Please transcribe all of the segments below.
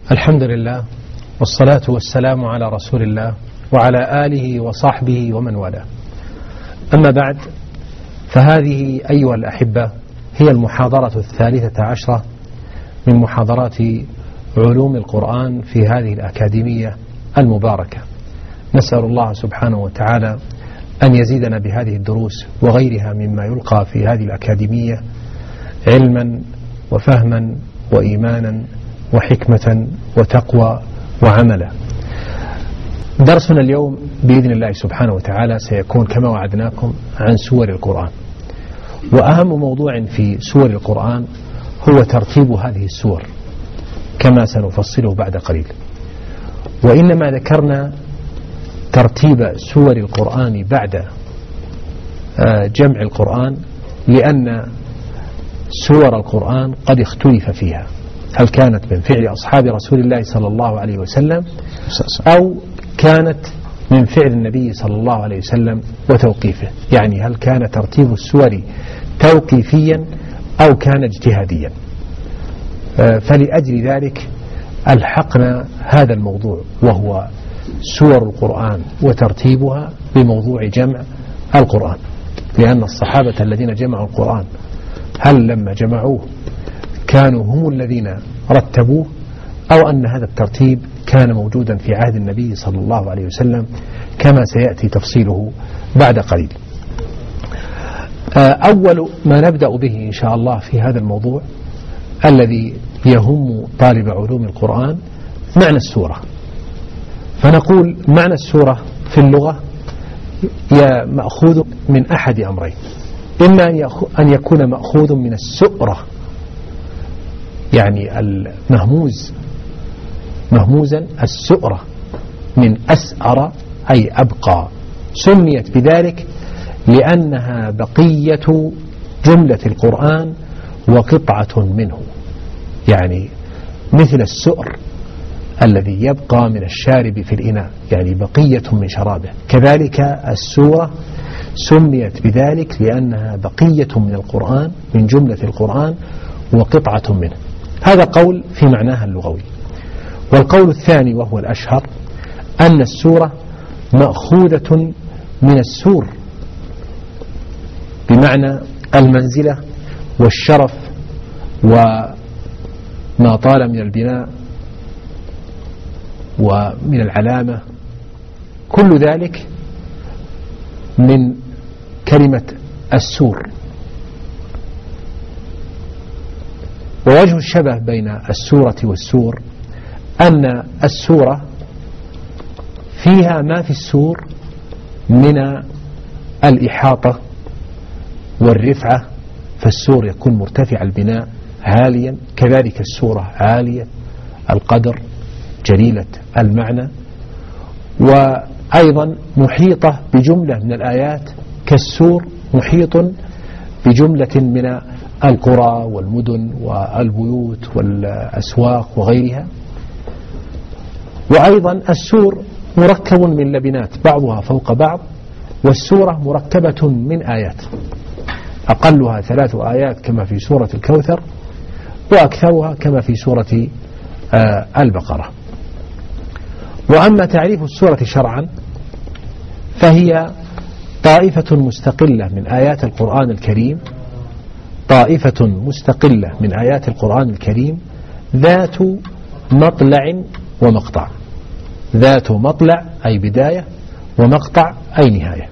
الحمد لله والصلاة والسلام على رسول الله وعلى آله وصحبه ومن والاه. أما بعد، فهذه أيها الأحبة هي المحاضرة 13 من محاضرات علوم القرآن في هذه الأكاديمية المباركة. نسأل الله سبحانه وتعالى أن يزيدنا بهذه الدروس وغيرها مما يلقى في هذه الأكاديمية علما وفهما وإيمانا وحكمة وتقوى وعملا. درسنا اليوم بإذن الله سبحانه وتعالى سيكون كما وعدناكم عن سور القرآن، وأهم موضوع في سور القرآن هو ترتيب هذه السور كما سنفصله بعد قليل. وإنما ذكرنا ترتيب سور القرآن بعد جمع القرآن لأن سور القرآن قد اختلف فيها، هل كانت من فعل أصحاب رسول الله صلى الله عليه وسلم أو كانت من فعل النبي صلى الله عليه وسلم وتوقيفه، يعني هل كان ترتيب السور توقيفيا أو كان اجتهاديا. فلأجل ذلك ألحقنا هذا الموضوع وهو سور القرآن وترتيبها بموضوع جمع القرآن، لأن الصحابة الذين جمعوا القرآن هل لما جمعوه كانوا هم الذين رتبوه أو أن هذا الترتيب كان موجودا في عهد النبي صلى الله عليه وسلم كما سيأتي تفصيله بعد قليل. أول ما نبدأ به إن شاء الله في هذا الموضوع الذي يهم طالب علوم القرآن معنى السورة. فنقول معنى السورة في اللغة مأخوذ من أحد أمرين، إما أن يكون مأخوذ من السؤرة، يعني مهموزا السؤرة من أسأر أي أبقى، سميت بذلك لأنها بقية جملة القرآن وقطعة منه، يعني مثل السؤر الذي يبقى من الشارب في الإناء، يعني بقية من شرابه، كذلك السورة سميت بذلك لأنها بقية من القرآن من جملة القرآن وقطعة منه. هذا قول في معناها اللغوي. والقول الثاني وهو الأشهر أن السورة مأخوذة من السور بمعنى المنزلة والشرف وما طال من البناء ومن العلامة، كل ذلك من كلمة السور. ووجه الشبه بين السورة والسور أن السورة فيها ما في السور من الإحاطة والرفعة، فالسور يكون مرتفع البناء عاليا، كذلك السورة عالية القدر جليلة المعنى، وأيضا محيطة بجملة من الآيات كالسور محيط بجملة من القرى والمدن والبيوت والأسواق وغيرها. وأيضا السور مركب من لبنات بعضها فوق بعض، والسورة مركبة من آيات أقلها 3 آيات كما في سورة الكوثر، وأكثرها كما في سورة البقرة. وأما تعريف السورة شرعا فهي طائفة مستقلة من آيات القرآن الكريم، طائفة مستقلة من آيات القرآن الكريم ذات مطلع ومقطع، ذات مطلع أي بداية ومقطع أي نهاية.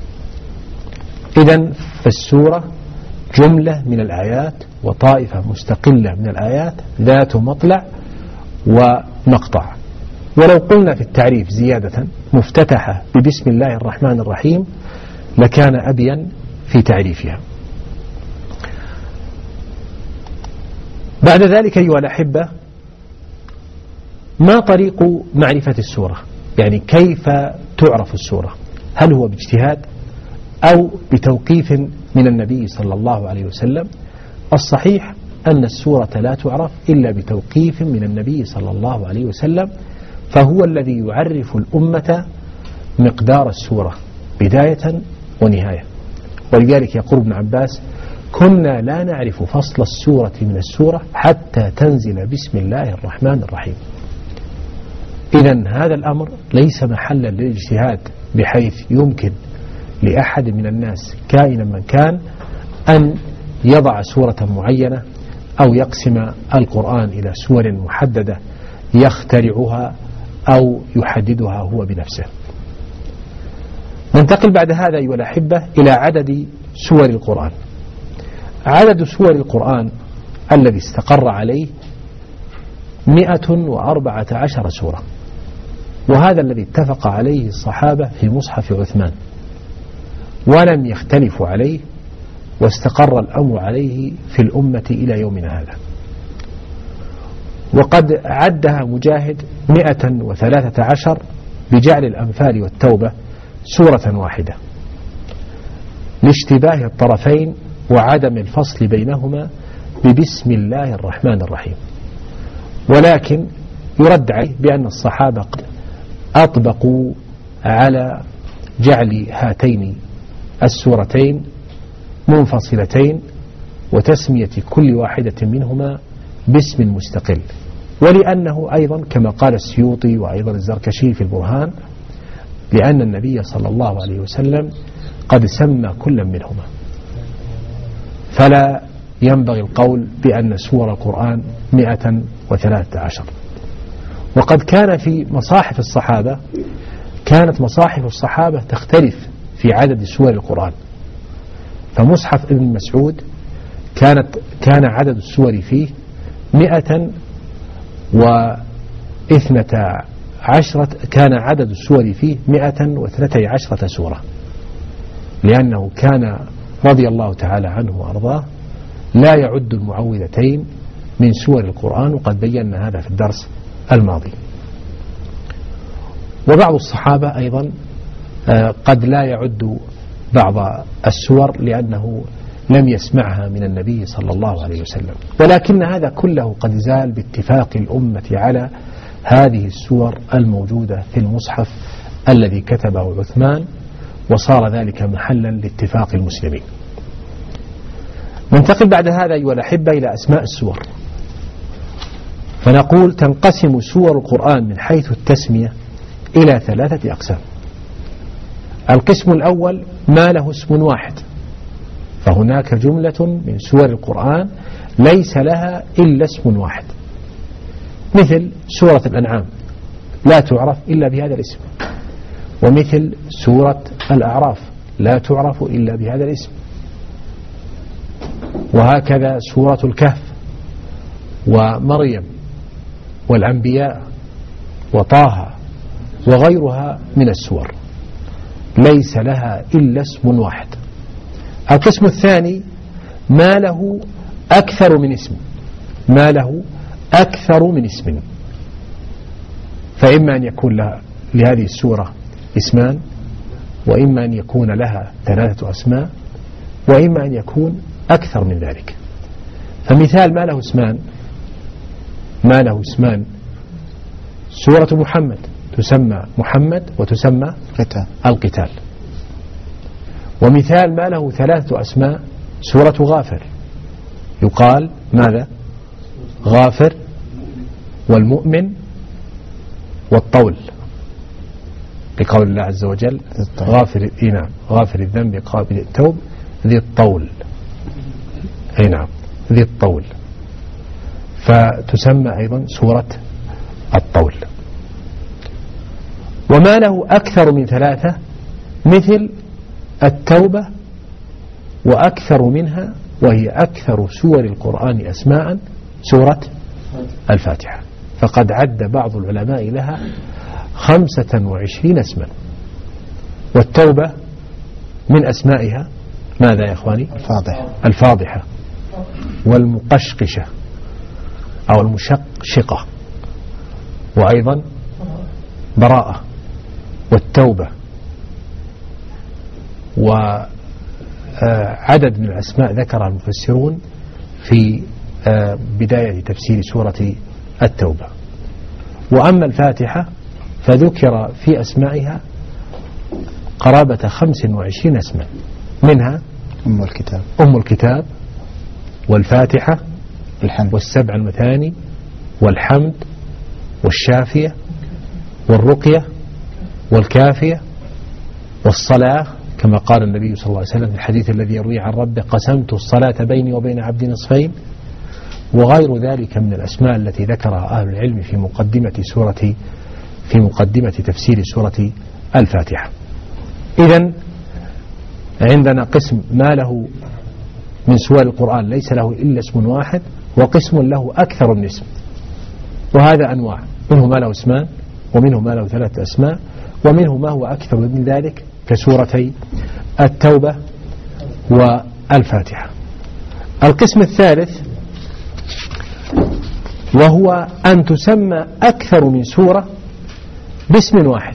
إذن فالسورة جملة من الآيات وطائفة مستقلة من الآيات ذات مطلع ومقطع. ولو قلنا في التعريف زيادة مفتتحة ببسم الله الرحمن الرحيم لكان أبين في تعريفها. بعد ذلك أيها الأحبة، ما طريق معرفة السورة؟ يعني كيف تعرف السورة؟ هل هو باجتهاد أو بتوقيف من النبي صلى الله عليه وسلم؟ الصحيح أن السورة لا تعرف إلا بتوقيف من النبي صلى الله عليه وسلم، فهو الذي يعرف الأمة مقدار السورة بداية ونهاية. ولذلك يقول ابن عباس: كنا لا نعرف فصل السورة من السورة حتى تنزل بسم الله الرحمن الرحيم. إذن هذا الأمر ليس محلا للاجتهاد بحيث يمكن لأحد من الناس كائنا من كان أن يضع سورة معينة أو يقسم القرآن إلى سور محددة يخترعها أو يحددها هو بنفسه. ننتقل بعد هذا أيها الأحبة إلى عدد سور القرآن. عدد سور القرآن الذي استقر عليه 114 سورة، وهذا الذي اتفق عليه الصحابة في مصحف عثمان ولم يختلفوا عليه، واستقر الأمر عليه في الأمة إلى يومنا هذا. وقد عدها مجاهد 113 بجعل الأنفال والتوبة سورة واحدة لاشتباه الطرفين وعدم الفصل بينهما ببسم الله الرحمن الرحيم. ولكن يرد عليه بأن الصحابة قد أطبقوا على جعل هاتين السورتين منفصلتين وتسمية كل واحدة منهما باسم مستقل، ولأنه أيضا كما قال السيوطي وأيضا الزركشي في البرهان لأن النبي صلى الله عليه وسلم قد سمى كل منهما، فلا ينبغي القول بأن سور القرآن 113. وقد كان في مصاحف الصحابة، كانت مصاحف الصحابة تختلف في عدد سور القرآن. فمصحف ابن مسعود كان عدد السور فيه 112، كان عدد السور فيه 112 سورة، لأنه كان رضي الله تعالى عنه وأرضاه لا يعد المعوذتين من سور القرآن، وقد بينا هذا في الدرس الماضي. وبعض الصحابة أيضا قد لا يعد بعض السور لأنه لم يسمعها من النبي صلى الله عليه وسلم، ولكن هذا كله قد زال باتفاق الأمة على هذه السور الموجودة في المصحف الذي كتبه عثمان، وصار ذلك محلا لاتفاق المسلمين. ننتقل بعد هذا أيها الأحبة إلى أسماء السور، فنقول تنقسم سور القرآن من حيث التسمية إلى 3 أقسام. القسم الأول ما له اسم واحد، فهناك جملة من سور القرآن ليس لها إلا اسم واحد، مثل سورة الأنعام لا تعرف إلا بهذا الاسم، ومثل سورة الأعراف لا تعرف إلا بهذا الاسم، وهكذا سورة الكهف ومريم والأنبياء وطه وغيرها من السور ليس لها إلا اسم واحد. القسم الثاني ما له أكثر من اسم، ما له أكثر من اسم، فإما أن يكون لها لهذه السورة اسمان، وإما أن يكون لها 3 أسماء، وإما أن يكون أكثر من ذلك. فمثال ما له اسمان سورة محمد تسمى محمد وتسمى القتال. ومثال ما له 3 أسماء سورة غافر، يقال ماذا؟ غافر والمؤمن والطول، لقول الله عز وجل غافر الذنب قابل التوب ذي الطول، أي نعم ذي الطول، فتسمى أيضا سورة الطول. وما له أكثر من 3 مثل التوبة، وأكثر منها وهي أكثر سور القرآن أسماء سورة الفاتحة، فقد عد بعض العلماء لها 25 اسما. والتوبة من أسمائها ماذا يا إخواني؟ الفاضحة والمقشقشة أو المشقشقة، وأيضا براءة والتوبة. وعدد من الأسماء ذكرها المفسرون في بداية تفسير سورة التوبة. وأما الفاتحة فذكر في أسمائها قرابة 25 اسما، منها أم الكتاب والفاتحة والسبع المثاني والحمد والشافية والرقية والكافية والصلاة، كما قال النبي صلى الله عليه وسلم في الحديث الذي يرويه عن ربه: قسمت الصلاة بيني وبين عبدي نصفين، وغير ذلك من الأسماء التي ذكرها أهل العلم في مقدمة تفسير سورة الفاتحة. إذن عندنا قسم ما له من سور القرآن ليس له إلا اسم واحد، وقسم له أكثر من اسم، وهذا أنواع، منه ما له اسمان، ومنه ما له 3 أسماء، ومنه ما هو أكثر من ذلك كسورتي التوبة والفاتحة. القسم الثالث وهو أن تسمى أكثر من سورة باسم واحد،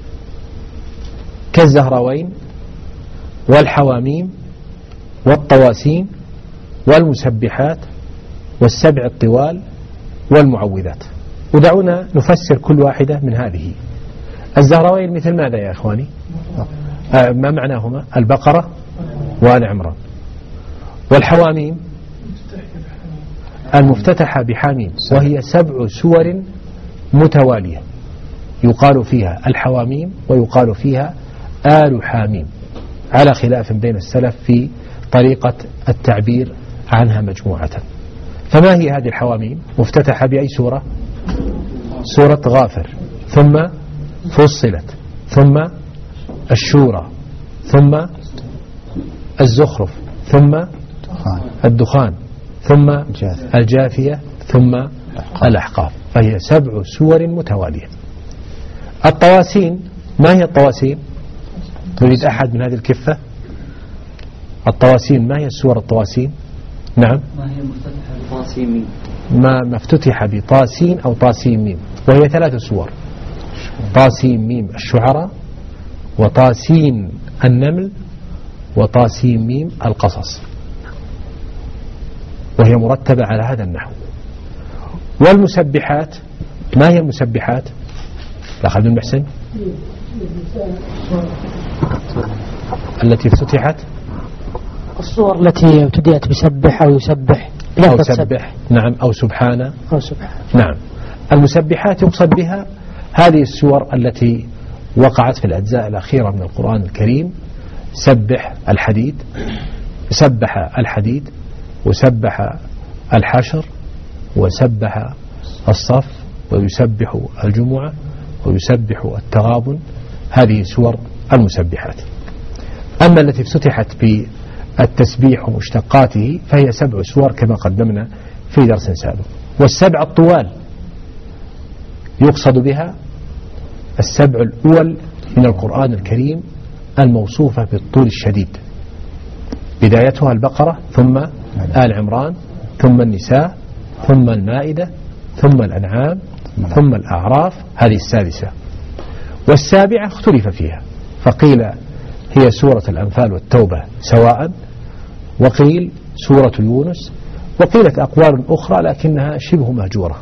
كالزهراوين والحواميم والطواسين والمسبحات والسبع الطوال والمعوذات. ودعونا نفسر كل واحدة من هذه. الزهراوين مثل ماذا يا إخواني؟ ما معناهما؟ البقرة وآل عمران. والحواميم المفتتحة بحاميم، وهي 7 سور متوالية يقال فيها الحواميم ويقال فيها آل حاميم، على خلاف بين السلف في طريقة التعبير عنها مجموعة. فما هي هذه الحواميم؟ مفتتحة بأي سورة؟ سورة غافر، ثم فصلت، ثم الشورى، ثم الزخرف، ثم الدخان، ثم الجاثية، ثم الأحقاف. فهي 7 سور متوالية. الطواسين، ما هي الطواسين؟ تريد أحد من هذه الكفة؟ الطواسين، ما هي السور الطواسين؟ نعم، ما هي مفتتحة بطاسين ميم؟ ما مفتتح بطاسين أو طاسين ميم، وهي 3 سور: طاسين ميم الشعراء، وطاسين النمل، وطاسين ميم القصص، وهي مرتبة على هذا النحو. والمسبحات، ما هي المسبحات؟ الأخ عبد المحسن، التي افتتحت الصور التي ابتدأت بسبح أو يسبح أو سبح، نعم، أو سبحانه، أو سبحان. نعم. المسبحات يقصد بها هذه السور التي وقعت في الأجزاء الأخيرة من القرآن الكريم: سبح الحديد، سبح الحديد، وسبح الحشر، وسبح الصف، ويسبح الجمعة، ويسبح التغابن. هذه سور المسبحات. أما التي افتتحت بالتسبيح ومشتقاته فهي 7 سور كما قدمنا في درس سابق. والسبع الطوال يقصد بها 7 الأول من القرآن الكريم الموصوفة بالطول الشديد، بدايتها البقرة، ثم آل عمران، ثم النساء، ثم المائدة، ثم الأنعام، ثم الأعراف. هذه 6. والسابعة اختلف فيها، فقيل هي سورة الأنفال والتوبة سواء، وقيل سورة يونس، وقيلت أقوال أخرى لكنها شبه مهجورة.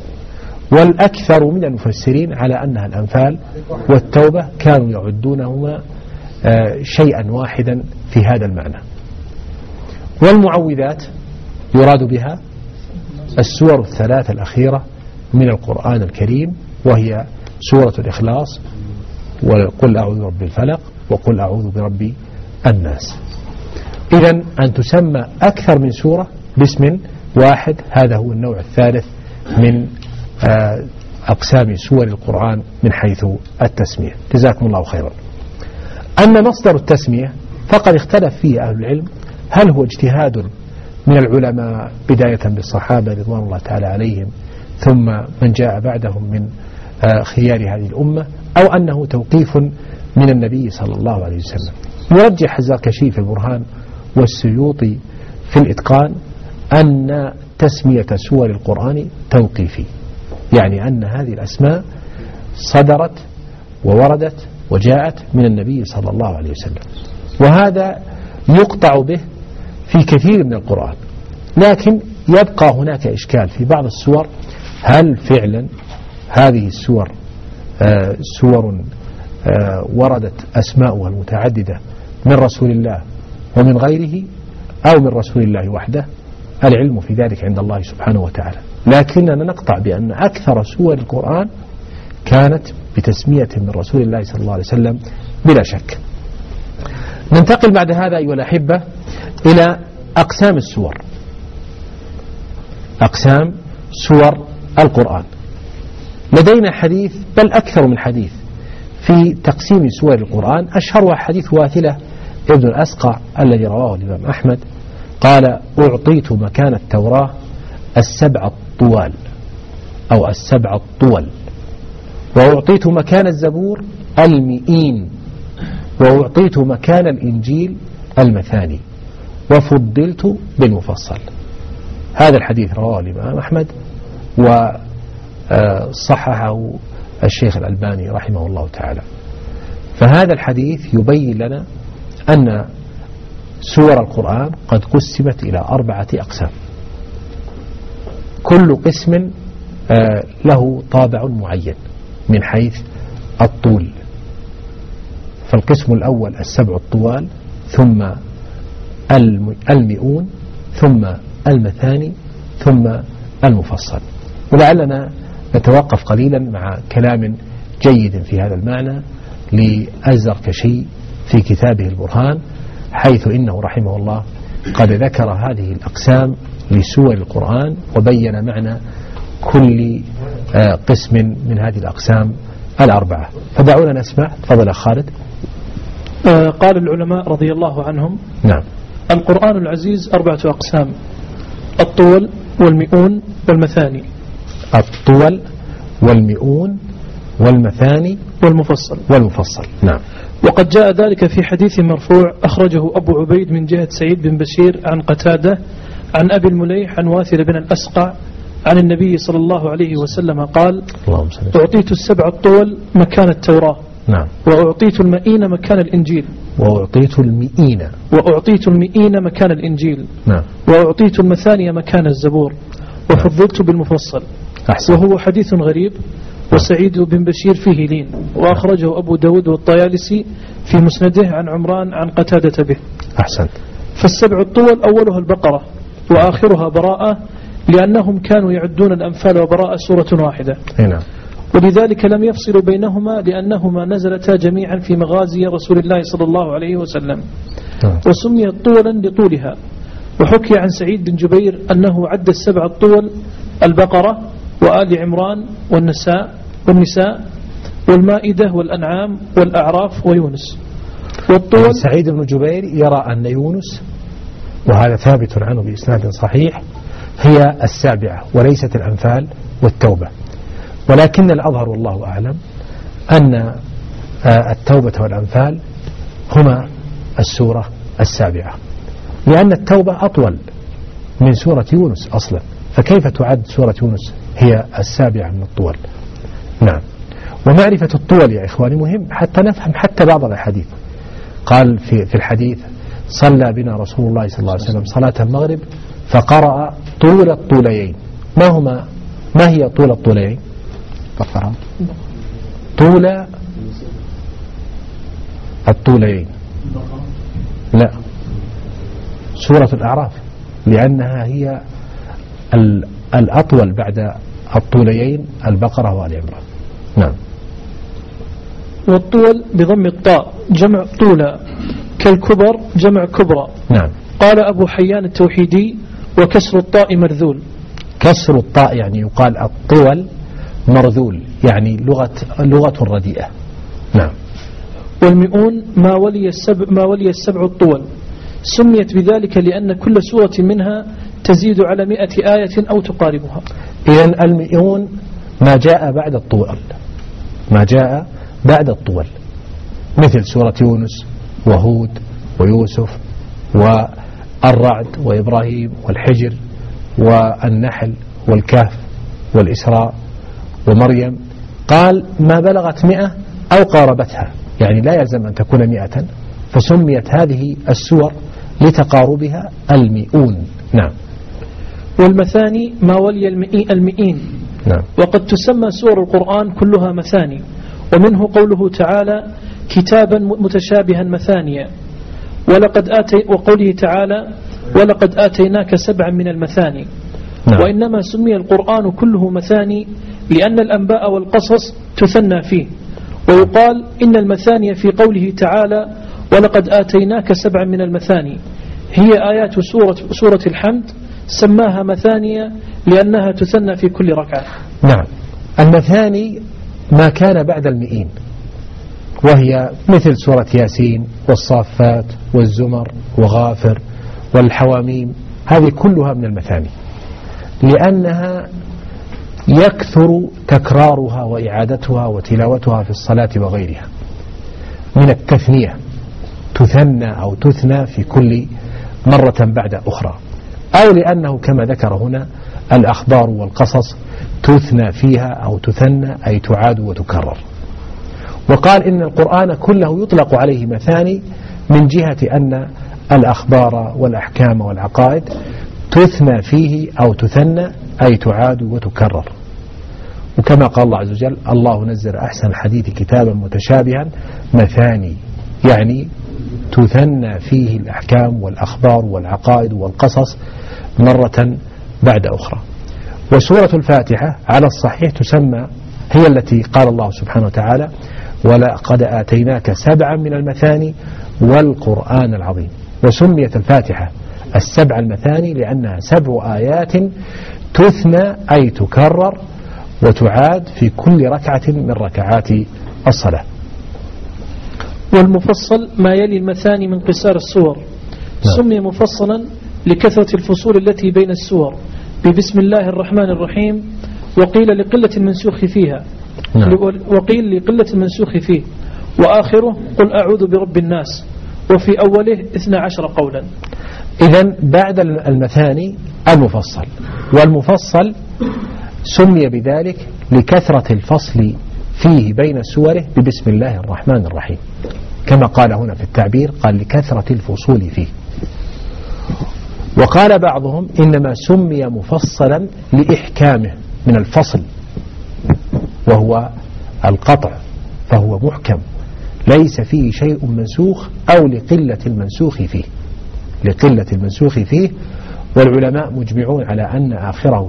والأكثر من المفسرين على أنها الأنفال والتوبة كانوا يعدونهما شيئا واحدا في هذا المعنى. والمعوذات يراد بها السور 3 الأخيرة من القرآن الكريم، وهي سورة الإخلاص، وقل أعوذ برب الفلق، وقل أعوذ برب الناس. إذن أن تسمى أكثر من سورة باسم واحد، هذا هو النوع الثالث من أقسام سور القرآن من حيث التسمية. جزاكم الله خيرا. أما مصدر التسمية فقد اختلف فيه أهل العلم، هل هو اجتهاد من العلماء بداية بالصحابة رضوان الله تعالى عليهم، ثم من جاء بعدهم من خيار هذه الأمة، أو أنه توقيف من النبي صلى الله عليه وسلم. يرجح الزركشي في البرهان والسيوطي في الإتقان أن تسمية سور القرآن توقيفي، يعني أن هذه الأسماء صدرت ووردت وجاءت من النبي صلى الله عليه وسلم، وهذا يقطع به في كثير من القرآن. لكن يبقى هناك إشكال في بعض السور، هل فعلا هذه السور سور وردت أسماؤها المتعددة من رسول الله ومن غيره، أو من رسول الله وحده؟ العلم في ذلك عند الله سبحانه وتعالى. لكننا نقطع بأن أكثر سور القرآن كانت بتسمية من رسول الله صلى الله عليه وسلم بلا شك. ننتقل بعد هذا أيها الأحبة إلى أقسام السور، أقسام سور القرآن. لدينا حديث بل أكثر من حديث في تقسيم سور القرآن. أشهرها حديث واثلة ابن الأسقع الذي رواه الإمام أحمد قال: أعطيت مكان التوراة السبع الطوال أو السبع الطول، وأعطيت مكان الزبور المئين، وأعطيت مكان الإنجيل المثاني، وفضلت بالمفصل. هذا الحديث رواه الإمام أحمد وصححه الشيخ الألباني رحمه الله تعالى. فهذا الحديث يبين لنا أن سور القرآن قد قسمت إلى 4 أقسام، كل قسم له طابع معين من حيث الطول. فالقسم الأول السبع الطوال، ثم المئون، ثم المثاني، ثم المفصل. ولعلنا نتوقف قليلا مع كلام جيد في هذا المعنى للزركشي في كتابه البرهان، حيث إنه رحمه الله قد ذكر هذه الأقسام لسور القرآن وبين معنى كل قسم من هذه الأقسام 4. فدعونا نسمع. تفضل يا خالد. قال العلماء رضي الله عنهم: نعم. القرآن العزيز 4 أقسام: الطول والمئون والمثاني. الطول والمئون والمثاني والمفصل. نعم. وقد جاء ذلك في حديث مرفوع أخرجه أبو عبيد من جهة سعيد بن بشير عن قتادة عن أبي المليح عن واثل بن الأسقع عن النبي صلى الله عليه وسلم قال: أعطيت السبع الطول مكان التوراة. نعم. وأعطيت المئين مكان الإنجيل. وأعطيت المئين مكان الإنجيل. نعم. وأعطيت المثاني مكان الزبور. وفضلت بالمفصل. أحسن. وهو حديث غريب، وسعيد بن بشير فيه لين، وأخرجه أبو داود والطيالسي في مسنده عن عمران عن قتادة به. أحسن. فالسبع الطول أولها البقرة وآخرها براءة، لأنهم كانوا يعدون الأنفال وبراءة سورة واحدة. هنا. ولذلك لم يفصلوا بينهما، لأنهما نزلتا جميعا في مغازي رسول الله صلى الله عليه وسلم. وسميت طولا لطولها. وحكي عن سعيد بن جبير أنه عد السبع الطول: البقرة وآل عمران والنساء والمائدة والأنعام والأعراف ويونس. والطول سعيد بن جبير يرى أن يونس، وهذا ثابت عنه بإسناد صحيح، هي 7 وليست الأنفال والتوبة. ولكن الأظهر والله أعلم أن التوبة والأنفال هما السورة 7، لأن التوبة أطول من سورة يونس أصلا، فكيف تعد سورة يونس هي 7 من الطول؟ نعم. ومعرفة الطول يا إخواني مهم حتى نفهم حتى بعض الأحاديث. قال في الحديث: صلى بنا رسول الله صلى الله عليه وسلم صلاة المغرب فقرأ طول الطوليين. ما هي طول الطوليين؟ طول الطوليين، لا، سورة الأعراف، لأنها هي الأطول بعد الطوليين البقرة وآل عمران. نعم. والطول بضم الطاء جمع طولة، كالكبر جمع كبرى. نعم. قال أبو حيان التوحيدي: وكسر الطاء مرذول. كسر الطاء يعني يقال الطول مرذول، يعني لغة رديئة. نعم. والمئون ما ولي السبع الطول، سميت بذلك لأن كل سورة منها تزيد على 100 آية أو تقاربها. إذن المئون ما جاء بعد الطول، مثل سورة يونس وهود ويوسف والرعد وإبراهيم والحجر والنحل والكهف والإسراء ومريم. قال ما بلغت 100 أو قاربتها، يعني لا يلزم أن تكون 100، فسميت هذه السور لتقاربها المئون. نعم. والمثاني ما ولي المئين. نعم. وقد تسمى سور القرآن كلها مثاني، ومنه قوله تعالى: كتابا متشابها مثانيا، وقوله تعالى: ولقد آتيناك 7 من المثاني. نعم. وإنما سمي القرآن كله مثاني لأن الأنباء والقصص تثنى فيه. ويقال إن المثاني في قوله تعالى ولقد آتيناك 7 من المثاني هي آيات سورة الحمد، سماها مثانية لأنها تثنى في كل ركعة. نعم. المثاني ما كان بعد 100، وهي مثل سورة ياسين والصافات والزمر وغافر والحواميم، هذه كلها من المثاني، لأنها يكثر تكرارها وإعادتها وتلاوتها في الصلاة وغيرها من التثنية، تثنى أو تثنى في كل مرة بعد أخرى، أو لأنه كما ذكر هنا الأخبار والقصص تثنى فيها أو تثنى أي تعاد وتكرر. وقال إن القرآن كله يطلق عليه مثاني من جهة أن الأخبار والأحكام والعقائد تثنى فيه أو تثنى أي تعاد وتكرر. وكما قال الله عز وجل الله نزل أحسن الحديث كتابا متشابها مثاني، يعني تثنى فيه الأحكام والأخبار والعقائد والقصص مرة بعد أخرى. وسورة الفاتحة على الصحيح تسمى، هي التي قال الله سبحانه وتعالى ولقد آتيناك 7 من المثاني والقرآن العظيم. وسميت الفاتحة 7 المثاني لأنها 7 آيات تثنى أي تكرر وتعاد في كل ركعة من ركعات الصلاة. والمفصل ما يلي المثاني من قصار السور، سمي مفصلا لكثرة الفصول التي بين السور ببسم الله الرحمن الرحيم، وقيل لقلة المنسوخ فيها، وقيل لقلة المنسوخ فيه، وآخره قل أعوذ برب الناس، وفي أوله 12 قولا. إذن بعد المثاني المفصل، والمفصل سمي بذلك لكثرة الفصل فيه بين سوره ببسم الله الرحمن الرحيم، كما قال هنا في التعبير قال لكثرة الفصول فيه. وقال بعضهم إنما سمي مفصلا لإحكامه من الفصل، وهو القطع، فهو محكم ليس فيه شيء منسوخ أو لقلة المنسوخ فيه، لقلة المنسوخ فيه. والعلماء مجمعون على أن آخره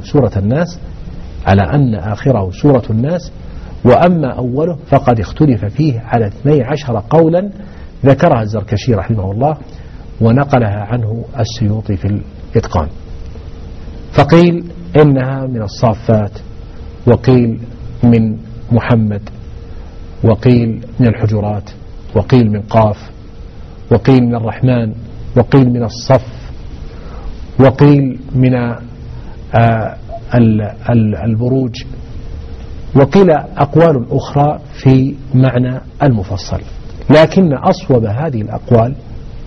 سورة الناس، وأما أوله فقد اختلف فيه على 12 قولا ذكرها الزركشي رحمه الله ونقلها عنه السيوطي في الإتقان. فقيل إنها من الصافات، وقيل من محمد، وقيل من الحجرات، وقيل من قاف، وقيل من الرحمن، وقيل من الصف، وقيل من البروج، وقيل أقوال أخرى في معنى المفصل. لكن أصوب هذه الأقوال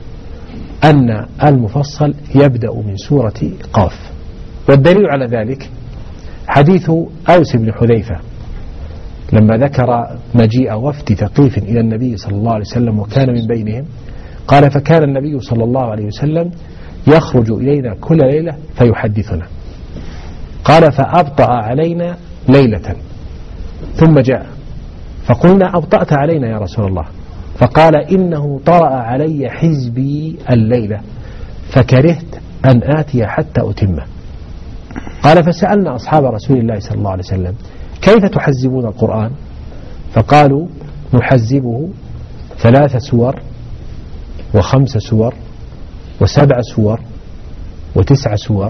أن المفصل يبدأ من سورة قاف. والدليل على ذلك حديث أوس بن حذيفة لما ذكر مجيء وفد ثقيف إلى النبي صلى الله عليه وسلم وكان من بينهم، قال فكان النبي صلى الله عليه وسلم يخرج إلينا كل ليلة فيحدثنا، قال فأبطأ علينا ليلة ثم جاء فقلنا أبطأت علينا يا رسول الله، فقال إنه طرأ علي حزبي الليلة فكرهت أن آتي حتى أتمه. قال فسألنا أصحاب رسول الله صلى الله عليه وسلم كيف تحزبون القرآن؟ فقالوا نحزبه 3 سور و5 سور و7 سور و9 سور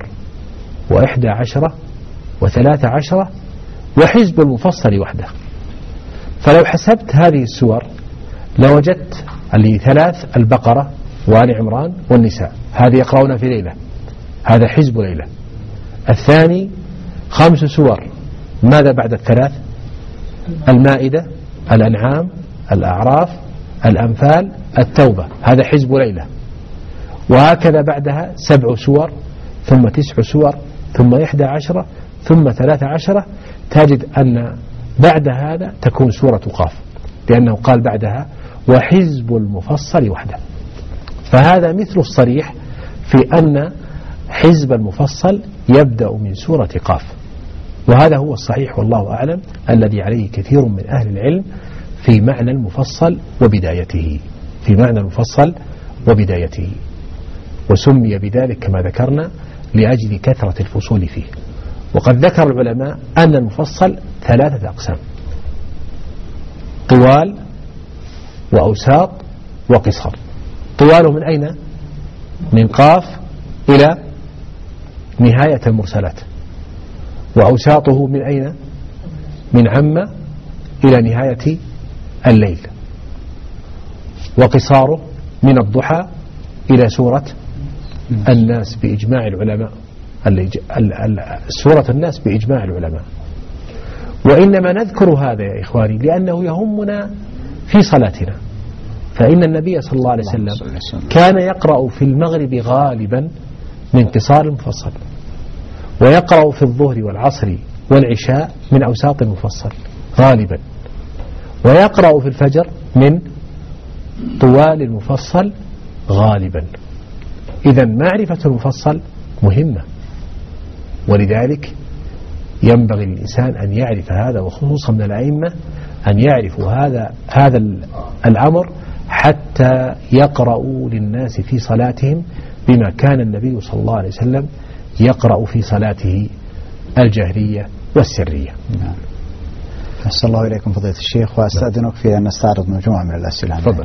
و11 و13 وحزب المفصل وحده. فلو حسبت هذه السور لوجدت اللي 3 البقرة وآل عمران والنساء، هذه يقرؤون في ليلة، هذا حزب ليلة. الثاني 5 سور، ماذا بعد 3؟ المائدة، الأنعام، الأعراف، الأنفال، التوبة، هذا حزب ليلة. وهكذا بعدها 7 سور ثم 9 سور ثم 11 ثم 13، تجد أن بعد هذا تكون سورة قاف، لأنه قال بعدها وحزب المفصل وحده. فهذا مثل الصريح في أن حزب المفصل يبدأ من سورة قاف، وهذا هو الصحيح والله أعلم الذي عليه كثير من أهل العلم في معنى المفصل وبدايته، في معنى المفصل وبدايته. وسمي بذلك كما ذكرنا لأجل كثرة الفصول فيه. وقد ذكر العلماء أن المفصل 3 أقسام. طوال وأوساط وقصر. طواله من أين؟ من قاف إلى نهاية المرسلات. وأوساطه من أين؟ من عم إلى نهاية الليل. وقصاره من الضحى إلى سورة الناس بإجماع العلماء. سورة الناس بإجماع العلماء. وإنما نذكر هذا يا إخواني لأنه يهمنا في صلاتنا. فإن النبي صلى الله عليه وسلم كان يقرأ في المغرب غالبا من قصار المفصل، ويقرأ في الظهر والعصر والعشاء من أوساط المفصل غالبا، ويقرأ في الفجر من طوال المفصل غالبا. إذن معرفة المفصل مهمة، ولذلك ينبغي للإنسان أن يعرف هذا، وخصوصا من الأئمة أن يعرفوا هذا الأمر حتى يقرأوا للناس في صلاتهم بما كان النبي صلى الله عليه وسلم يقرأ في صلاته الجهرية والسرية. نعم. أحسن الله إليكم فضيلة الشيخ، وأستأذنك في أن نستعرض مجموعة من الأسئلة. تفضل.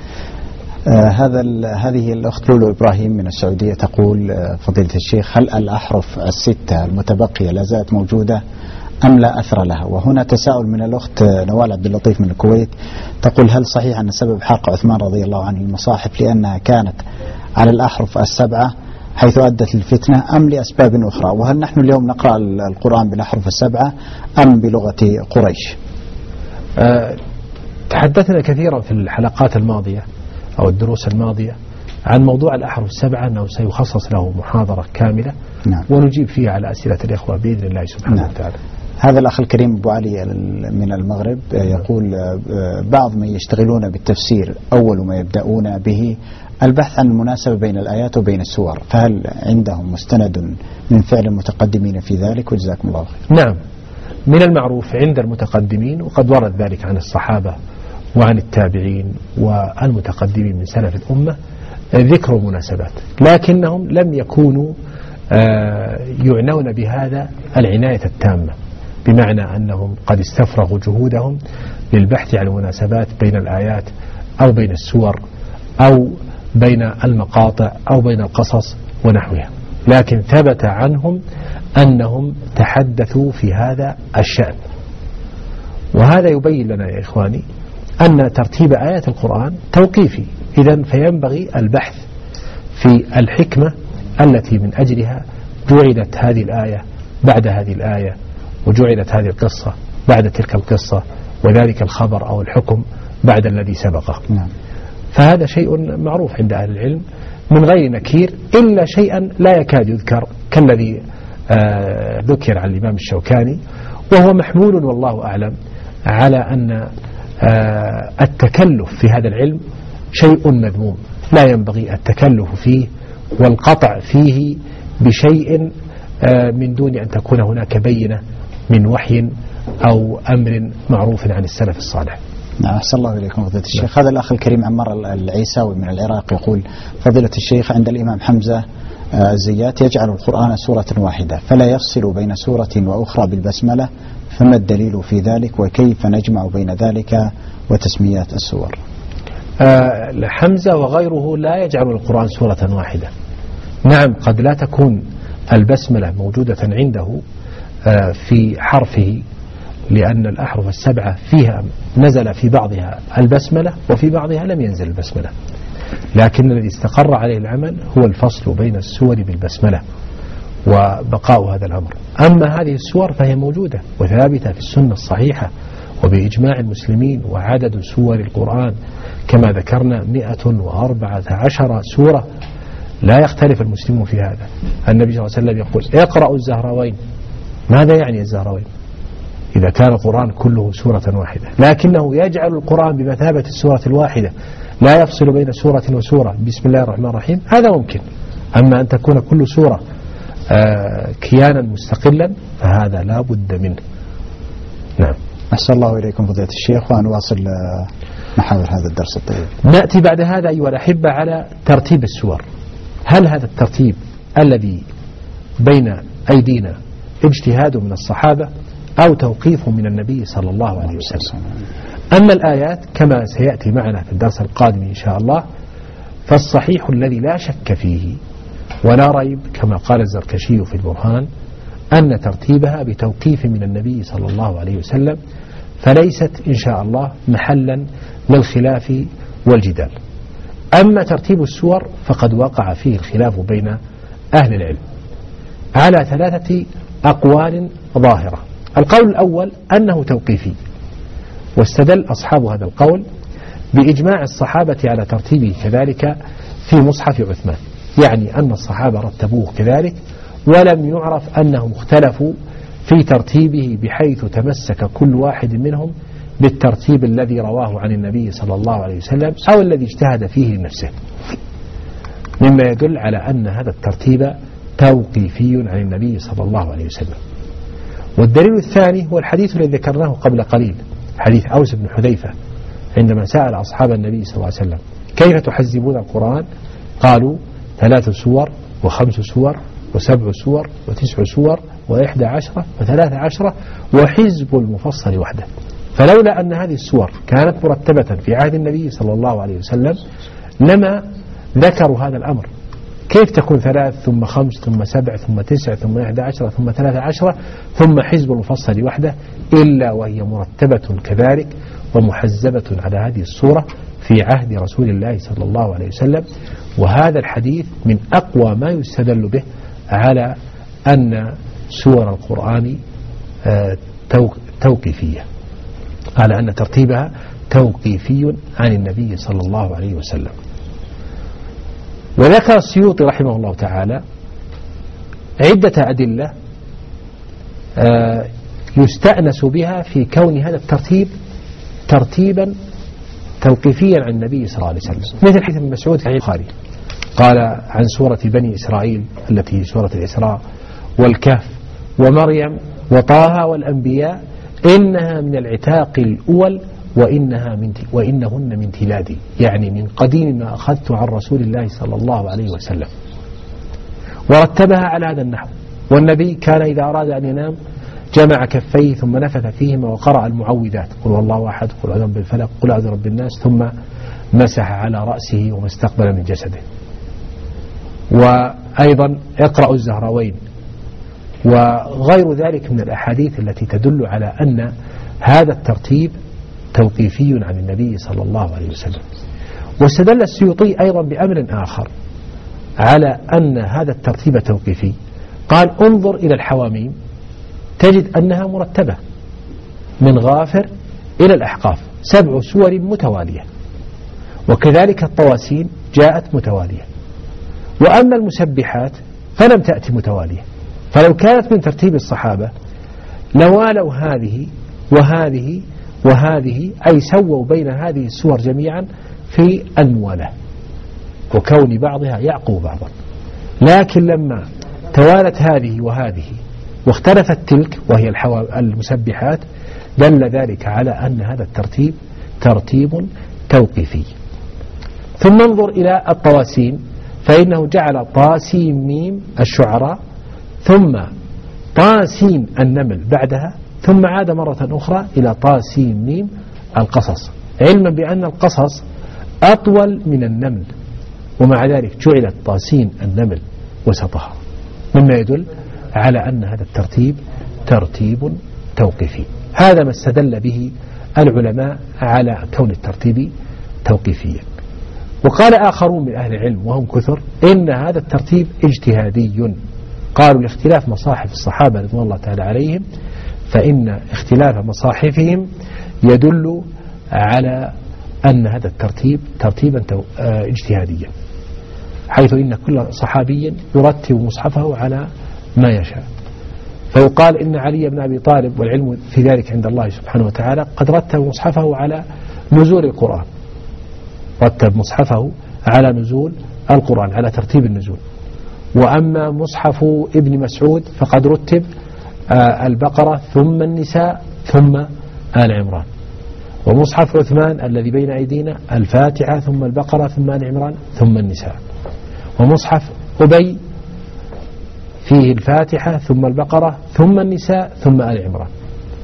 هذه الأخت لولو إبراهيم من السعودية تقول: فضيلة الشيخ، هل الأحرف الستة المتبقية لا زالت موجودة أم لا أثر لها؟ وهنا تساؤل من الأخت نوال عبد اللطيف من الكويت تقول: هل صحيح أن سبب حرق عثمان رضي الله عنه المصاحف لأنها كانت على الأحرف السبعة حيث أدت للفتنة، أم لأسباب أخرى؟ وهل نحن اليوم نقرأ القرآن بالأحرف السبعة أم بلغة قريش؟ تحدثنا كثيرا في الحلقات الماضية أو الدروس الماضية عن موضوع الأحرف السبعة، أنه سيخصص له محاضرة كاملة. نعم. ونجيب فيها على أسئلة الإخوة بإذن الله سبحانه وتعالى. هذا الأخ الكريم أبو علي من المغرب يقول: بعض من يشتغلون بالتفسير أول ما يبدأون به البحث عن المناسبة بين الآيات وبين السور، فهل عندهم مستند من فعل المتقدمين في ذلك؟ وجزاكم الله خير. نعم، من المعروف عند المتقدمين، وقد ورد ذلك عن الصحابة وعن التابعين والمتقدمين من سلف الأمة، ذكر المناسبات، لكنهم لم يكونوا يعنون بهذا العناية التامة، بمعنى أنهم قد استفرغوا جهودهم للبحث عن المناسبات بين الآيات أو بين السور أو بين المقاطع أو بين القصص ونحوها، لكن ثبت عنهم أنهم تحدثوا في هذا الشأن. وهذا يبين لنا يا إخواني أن ترتيب آيات القرآن توقيفي، إذن فينبغي البحث في الحكمة التي من أجلها جعلت هذه الآية بعد هذه الآية، وجعلت هذه القصة بعد تلك القصة، وذلك الخبر أو الحكم بعد الذي سبقه. نعم. فهذا شيء معروف عند أهل العلم من غير نكير، إلا شيئا لا يكاد يذكر كالذي ذكر عن الإمام الشوكاني، وهو محمول والله أعلم على أن التكلف في هذا العلم شيء مذموم، لا ينبغي التكلف فيه والقطع فيه بشيء من دون أن تكون هناك بينة من وحي أو أمر معروف عن السلف الصالح. نعم. أحسن الله إليكم فضيلة الشيخ. هذا الأخ الكريم عمار العيساوي من العراق يقول: فضيلة الشيخ، عند الإمام حمزة الزيات يجعل القرآن سورة واحدة فلا يفصل بين سورة وأخرى بالبسملة، فما الدليل في ذلك، وكيف نجمع بين ذلك وتسميات السور؟ حمزة وغيره لا يجعل القرآن سورة واحدة. نعم، قد لا تكون البسملة موجودة عنده في حرفه، لأن الأحرف السبعة فيها نزل في بعضها البسملة وفي بعضها لم ينزل البسملة، لكن الذي استقر عليه العمل هو الفصل بين السور بالبسملة وبقاء هذا الأمر. أما هذه السور فهي موجودة وثابتة في السنة الصحيحة وبإجماع المسلمين، وعدد سور القرآن كما ذكرنا 114 سورة، لا يختلف المسلمون في هذا. النبي صلى الله عليه وسلم يقول: اقرأوا الزهراوين. ماذا يعني الزهراوين إذا كان القرآن كله سورة واحدة؟ لكنه يجعل القرآن بمثابة السورة الواحدة، لا يفصل بين سورة وسورة، بسم الله الرحمن الرحيم، هذا ممكن. أما أن تكون كل سورة كيانا مستقلا فهذا لا بد منه. نعم. أحسن الله إليكم فضيلة الشيخ، ونواصل محاور هذا الدرس الطيب. نأتي بعد هذا أيها الأحبة على ترتيب السور. هل هذا الترتيب الذي بين أيدينا اجتهاد من الصحابة أو توقيف من النبي صلى الله عليه وسلم. أما الآيات كما سيأتي معنا في الدرس القادم إن شاء الله، فالصحيح الذي لا شك فيه ولا ريب كما قال الزركشي في البرهان أن ترتيبها بتوقيف من النبي صلى الله عليه وسلم، فليست إن شاء الله محلا للخلاف والجدال. أما ترتيب السور فقد وقع فيه الخلاف بين أهل العلم على 3 أقوال ظاهرة. القول الأول أنه توقيفي، واستدل أصحاب هذا القول بإجماع الصحابة على ترتيبه كذلك في مصحف عثمان، يعني أن الصحابة رتبوه كذلك ولم يعرف أنهم اختلفوا في ترتيبه بحيث تمسك كل واحد منهم بالترتيب الذي رواه عن النبي صلى الله عليه وسلم أو الذي اجتهد فيه لنفسه، مما يدل على أن هذا الترتيب توقيفي عن النبي صلى الله عليه وسلم. والدليل الثاني هو الحديث الذي ذكرناه قبل قليل، حديث أوس بن حذيفة عندما سأل أصحاب النبي صلى الله عليه وسلم كيف تحزبون القرآن؟ قالوا 3 سور و5 سور و7 سور و9 سور و11 و13 وحزب المفصل وحده. فلولا أن هذه السور كانت مرتبة في عهد النبي صلى الله عليه وسلم لما ذكروا هذا الأمر. كيف تكون 3 ثم 5 ثم 7 ثم 9 ثم 11 ثم 13 ثم حزب المفصل وحده إلا وهي مرتبة كذلك ومحزبة على هذه الصورة في عهد رسول الله صلى الله عليه وسلم. وهذا الحديث من أقوى ما يستدل به على أن سور القرآن توقيفية، على أن ترتيبها توقيفي عن النبي صلى الله عليه وسلم. وذكر السيوطي رحمه الله تعالى عدة أدلة يستأنس بها في كون هذا الترتيب ترتيبا توقيفيا عن النبي صلى الله عليه وسلم، مثل حديث ابن مسعود في البخاري قال عن سورة بني إسرائيل التي هي سورة الإسراء والكهف ومريم وطه والأنبياء إنها من العتاق الأول وإنهن من تلادي، يعني من قديم ما أخذت عن رسول الله صلى الله عليه وسلم، ورتبها على هذا النحو. والنبي كان إذا أراد أن ينام جمع كفيه ثم نفث فيهما وقرأ المعوذات قل والله أحد قل أعوذ بالفلق قل أعوذ برب الناس ثم مسح على رأسه وما استقبل من جسده. وأيضا اقرأوا الزهراوين وغير ذلك من الأحاديث التي تدل على أن هذا الترتيب توقيفي عن النبي صلى الله عليه وسلم. واستدل السيوطي أيضا بأمر آخر على أن هذا الترتيب توقيفي، قال انظر إلى الحواميم تجد أنها مرتبة من غافر إلى الأحقاف 7 سور متوالية، وكذلك الطواسين جاءت متوالية. وأما المسبحات فلم تأتي متوالية، فلو كانت من ترتيب الصحابة لوالوا هذه وهذه وهذه، أي سووا بين هذه السور جميعا في الموالاة وكون بعضها يعقب بعضا. لكن لما توالت هذه وهذه واختلفت تلك وهي المسبحات دل ذلك على أن هذا الترتيب ترتيب توقيفي. ثم انظر إلى الطواسين فإنه جعل طاسين ميم الشعراء ثم طاسين النمل بعدها ثم عاد مرة أخرى إلى طاسين ميم القصص، علما بأن القصص أطول من النمل، ومع ذلك جعلت طاسين النمل وسطها، مما يدل على أن هذا الترتيب ترتيب توقيفي. هذا ما استدل به العلماء على كون الترتيب توقيفيا. وقال آخرون من أهل العلم وهم كثر إن هذا الترتيب اجتهادي، قالوا لاختلاف مصاحف الصحابة رضوان الله تعالى عليهم، فإن اختلاف مصاحفهم يدل على أن هذا الترتيب ترتيبا اجتهاديا، حيث إن كل صحابي يرتب مصحفه على ما يشاء. فيقال إن علي بن أبي طالب والعلم في ذلك عند الله سبحانه وتعالى قد رتب مصحفه على نزول القرآن، رتب مصحفه على نزول القرآن على ترتيب النزول. وأما مصحف ابن مسعود فقد رتب البقرة ثم النساء ثم آل عمران. ومصحف عثمان الذي بين أيدينا الفاتحة ثم البقرة ثم آل عمران ثم النساء. ومصحف أبي فيه الفاتحة ثم البقرة ثم النساء ثم آل عمران.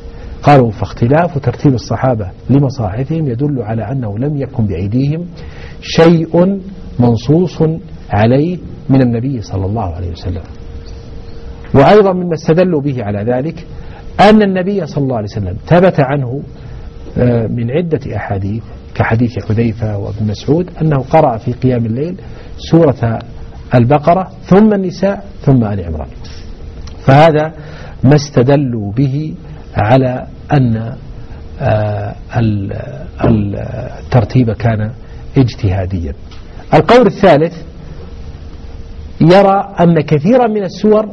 قالوا فاختلاف ترتيب الصحابة لمصاحفهم يدل على أنه لم يكن بأيديهم شيء منصوص عليه من النبي صلى الله عليه وسلم. وأيضا مما استدلوا به على ذلك أن النبي صلى الله عليه وسلم ثبت عنه من عدة أحاديث كحديث حذيفة وابن مسعود أنه قرأ في قيام الليل سورة البقرة ثم النساء ثم آل عمران. فهذا ما استدلوا به على أن الترتيب كان اجتهاديا. القول الثالث يرى أن كثيرا من السور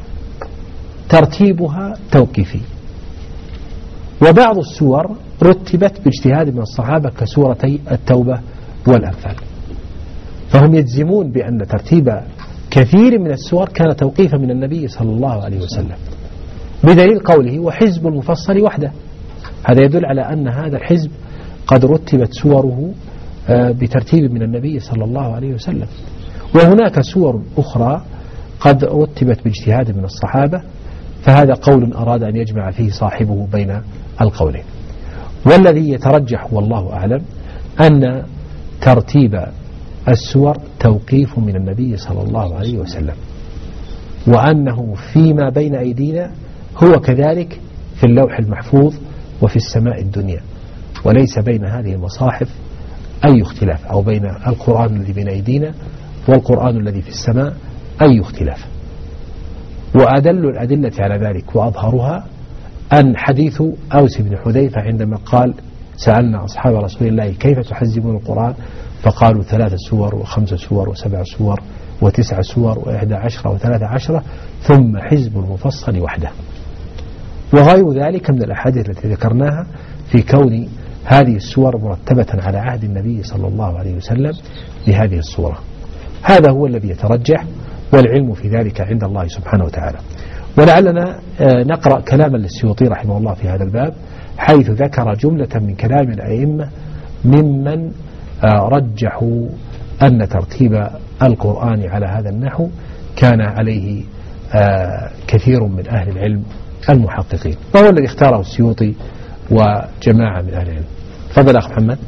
ترتيبها توقيفي، وبعض السور رتبت باجتهاد من الصحابة كسورتي التوبة والأنفال، فهم يجزمون بأن ترتيب كثير من السور كان توقيفا من النبي صلى الله عليه وسلم، بدليل قوله وحزب المفصل وحده. هذا يدل على أن هذا الحزب قد رتبت سوره بترتيب من النبي صلى الله عليه وسلم. وهناك سور أخرى قد رتبت باجتهاد من الصحابة، فهذا قول أراد أن يجمع فيه صاحبه بين القولين. والذي يترجح والله أعلم أن ترتيب السور توقيف من النبي صلى الله عليه وسلم، وأنه فيما بين أيدينا هو كذلك في اللوح المحفوظ وفي السماء الدنيا، وليس بين هذه المصاحف أي اختلاف، أو بين القرآن الذي بين أيدينا والقرآن الذي في السماء أي اختلاف. وأدل الأدلة على ذلك وأظهرها أن حديث أوس بن حذيفة عندما قال سألنا أصحاب رسول الله كيف تحزبون القرآن فقالوا 3 سور و5 سور و7 سور و9 سور و11 و13 ثم حزب المفصل وحده. وغير ذلك من الأحاديث التي ذكرناها في كون هذه السور مرتبة على عهد النبي صلى الله عليه وسلم بهذه الصورة. هذا هو الذي يترجح، والعلم في ذلك عند الله سبحانه وتعالى. ولعلنا نقرأ كلاما للسيوطي رحمه الله في هذا الباب، حيث ذكر جملة من كلام الأئمة ممن رجحوا أن ترتيب القرآن على هذا النحو كان عليه كثير من أهل العلم المحققين، وهو الذي اختاره السيوطي وجماعة من أهل العلم. تفضل أخ محمد.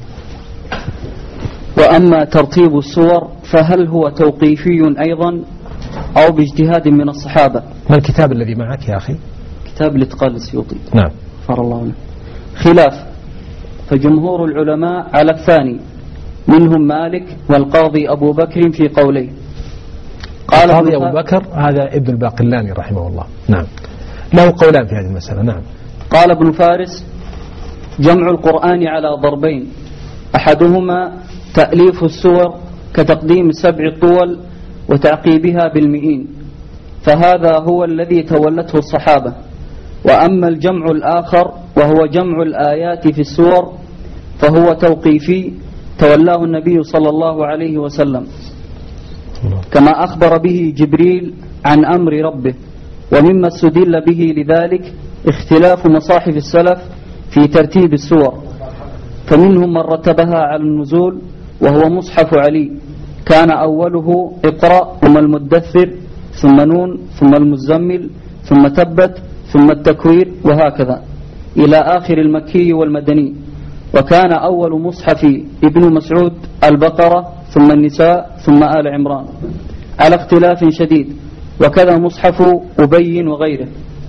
وأما ترتيب السور فهل هو توقيفي أيضا أو باجتهاد من الصحابة؟ ما الكتاب الذي معك يا أخي؟ كتاب الاتقان للسيوطي. نعم. غفر الله له. خلاف، فجمهور العلماء على الثاني، منهم مالك والقاضي أبو بكر في قوليه. قال القاضي أبو بكر هذا ابن الباقلاني رحمه الله، نعم، له قولان في هذه المسألة. نعم. قال ابن فارس جمع القرآن على ضربين، أحدهما تأليف السور كتقديم 7 طول وتعقيبها بالمئين، فهذا هو الذي تولته الصحابة. وأما الجمع الآخر وهو جمع الآيات في السور فهو توقيفي تولاه النبي صلى الله عليه وسلم، كما أخبر به جبريل عن أمر ربه. ومما استدل به لذلك اختلاف مصاحف السلف في ترتيب السور، فمنهم من رتبها على النزول وهو مصحف علي، كان أوله اقرأ ثم المدثر ثم نون ثم المزمل ثم تبت ثم التكوير وهكذا إلى آخر المكي والمدني. وكان أول مصحف ابن مسعود البقرة ثم النساء ثم آل عمران على اختلاف شديد، وكذا مصحف أبي وغيره.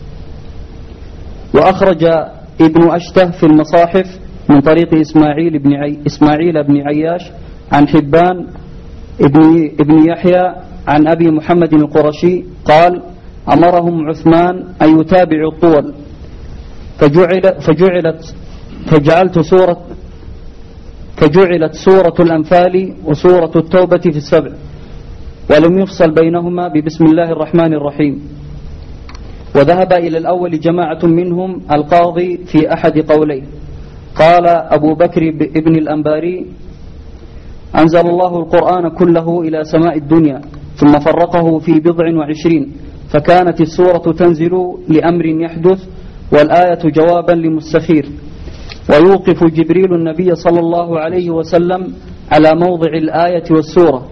وأخرج ابن أشته في المصاحف من طريق إسماعيل بن عياش عن حبان ابن يحيى عن أبي محمد القرشي قال أمرهم عثمان أن يتابعوا الطول، فجعلت سورة الأنفال وسورة التوبة في السبع، ولم يفصل بينهما ببسم الله الرحمن الرحيم. وذهب إلى الأول جماعة منهم القاضي في أحد قوليه. قال أبو بكر ابن الأنباري أنزل الله القرآن كله إلى سماء الدنيا ثم فرقه في 27، فكانت السورة تنزل لأمر يحدث والآية جوابا لمستخير. ويوقف جبريل النبي صلى الله عليه وسلم على موضع الآية والسورة،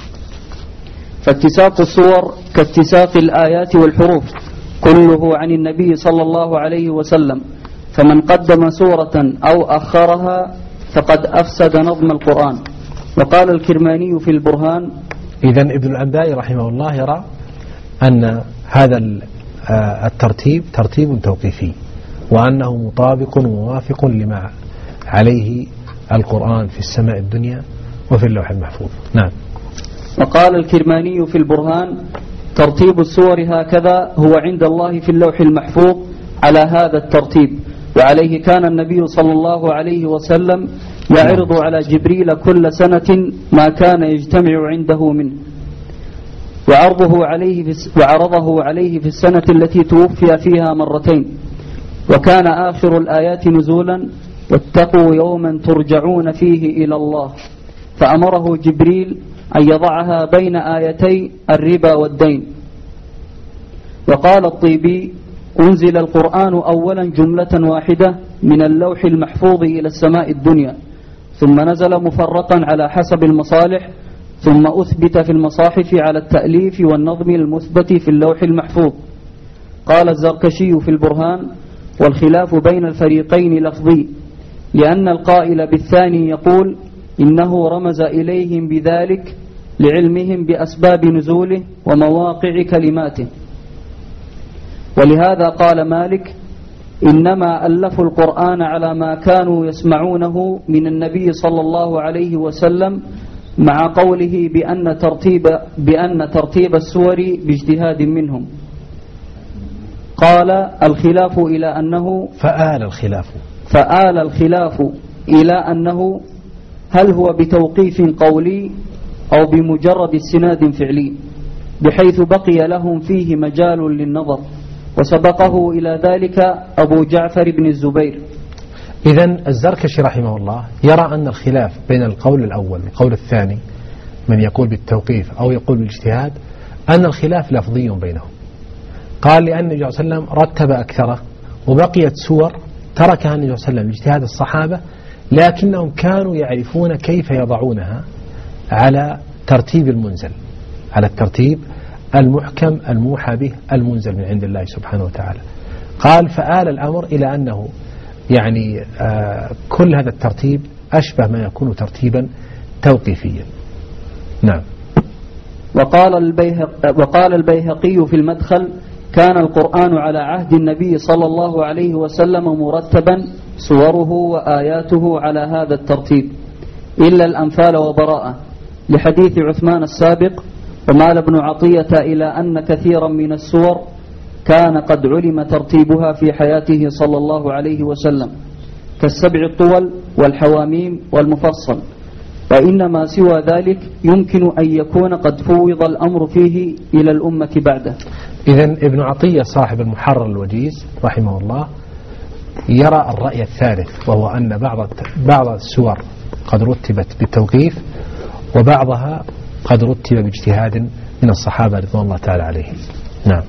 فاتساق السور كاتساق الآيات والحروف كله عن النبي صلى الله عليه وسلم، فمن قدم سورة أو أخرها فقد أفسد نظم القرآن. وقال الكرماني في البرهان: إذن ابن الأنباري رحمه الله يرى أن هذا الترتيب ترتيب توقيفي، وأنه مطابق وموافق لما عليه القرآن في السماء الدنيا وفي اللوح المحفوظ. نعم. وقال الكرماني في البرهان: ترتيب السور هكذا هو عند الله في اللوح المحفوظ على هذا الترتيب، وعليه كان النبي صلى الله عليه وسلم يعرض على جبريل كل سنة ما كان يجتمع عنده منه، وعرضه عليه في السنة التي توفي فيها مرتين. وكان آخر الآيات نزولا: واتقوا يوما ترجعون فيه إلى الله، فأمره جبريل أن يضعها بين آيتي الربا والدين. وقال الطيبي: أنزل القرآن أولا جملة واحدة من اللوح المحفوظ إلى السماء الدنيا، ثم نزل مفرقا على حسب المصالح، ثم أثبت في المصاحف على التأليف والنظم المثبت في اللوح المحفوظ. قال الزركشي في البرهان: والخلاف بين الفريقين لفظي، لأن القائل بالثاني يقول إنه رمز إليهم بذلك لعلمهم بأسباب نزوله ومواقع كلماته. ولهذا قال مالك: إنما ألفوا القرآن على ما كانوا يسمعونه من النبي صلى الله عليه وسلم، مع قوله بأن ترتيب السور باجتهاد منهم. قال الخلاف إلى أنه فآل الخلاف إلى أنه هل هو بتوقيف قولي أو بمجرد استناد فعلي، بحيث بقي لهم فيه مجال للنظر، وسبقه إلى ذلك أبو جعفر بن الزبير. إذن الزركشي رحمه الله يرى أن الخلاف بين القول الأول والقول الثاني، من يقول بالتوقيف أو يقول بالاجتهاد، أن الخلاف لفظي بينهم. قال لأن النبي صلى الله عليه وسلم رتب أكثره، وبقيت سور تركها النبي صلى الله عليه وسلم لاجتهاد الصحابة، لكنهم كانوا يعرفون كيف يضعونها على ترتيب المنزل، على الترتيب المحكم الموحى به المنزل من عند الله سبحانه وتعالى. قال فآل الأمر إلى أنه يعني كل هذا الترتيب أشبه ما يكون ترتيبا توقيفيا. نعم. وقال البيهقي في المدخل: كان القرآن على عهد النبي صلى الله عليه وسلم مرتبا سوره وآياته على هذا الترتيب إلا الأنفال وبراءة، لحديث عثمان السابق. ومال ابن عطية إلى أن كثيرا من السور كان قد علم ترتيبها في حياته صلى الله عليه وسلم، كالسبع الطول والحواميم والمفصل، وإنما سوى ذلك يمكن أن يكون قد فوض الأمر فيه إلى الأمة بعده. إذن ابن عطية صاحب المحرر الوجيز رحمه الله يرى الرأي الثالث، وهو أن بعض السور قد رتبت بالتوقيف، وبعضها قد رتب باجتهاد من الصحابة رضوان الله تعالى عليهم. نعم.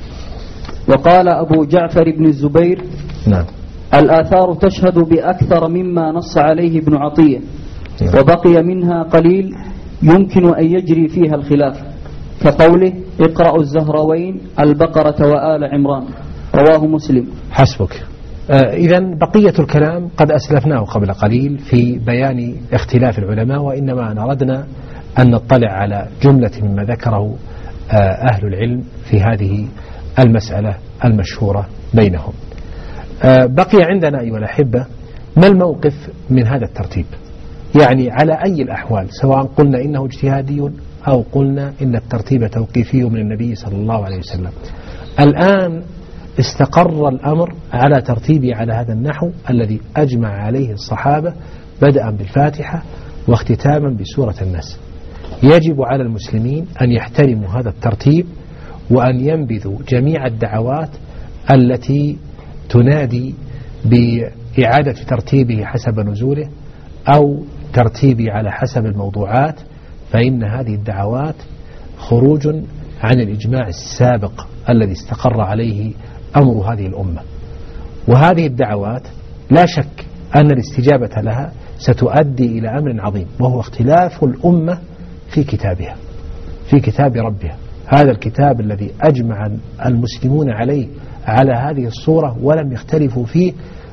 وقال أبو جعفر بن الزبير: نعم. الآثار تشهد بأكثر مما نص عليه ابن عطية، وبقي منها قليل يمكن أن يجري فيها الخلاف، كقوله: اقرأوا الزهروين البقرة وآل عمران، رواه مسلم. حسبك. إذن بقية الكلام قد أسلفناه قبل قليل في بيان اختلاف العلماء، وإنما أردنا أن نطلع على جملة مما ذكره أهل العلم في هذه المسألة المشهورة بينهم. بقي عندنا أيها الأحبة ما الموقف من هذا الترتيب، يعني على أي الأحوال، سواء قلنا إنه اجتهادي أو قلنا إن الترتيب توقيفي من النبي صلى الله عليه وسلم. الآن استقر الأمر على ترتيبه على هذا النحو الذي أجمع عليه الصحابة، بدءا بالفاتحة واختتاما بسورة الناس. يجب على المسلمين أن يحترموا هذا الترتيب، وأن ينبذوا جميع الدعوات التي تنادي بإعادة ترتيبه حسب نزوله أو ترتيبه على حسب الموضوعات، فإن هذه الدعوات خروج عن الإجماع السابق الذي استقر عليه أمر هذه الأمة. وهذه الدعوات لا شك أن الاستجابة لها ستؤدي إلى أمر عظيم، وهو اختلاف الأمة في كتابها، في كتاب ربها، هذا الكتاب الذي أجمع المسلمون عليه على هذه الصورة ولم يختلفوا فيه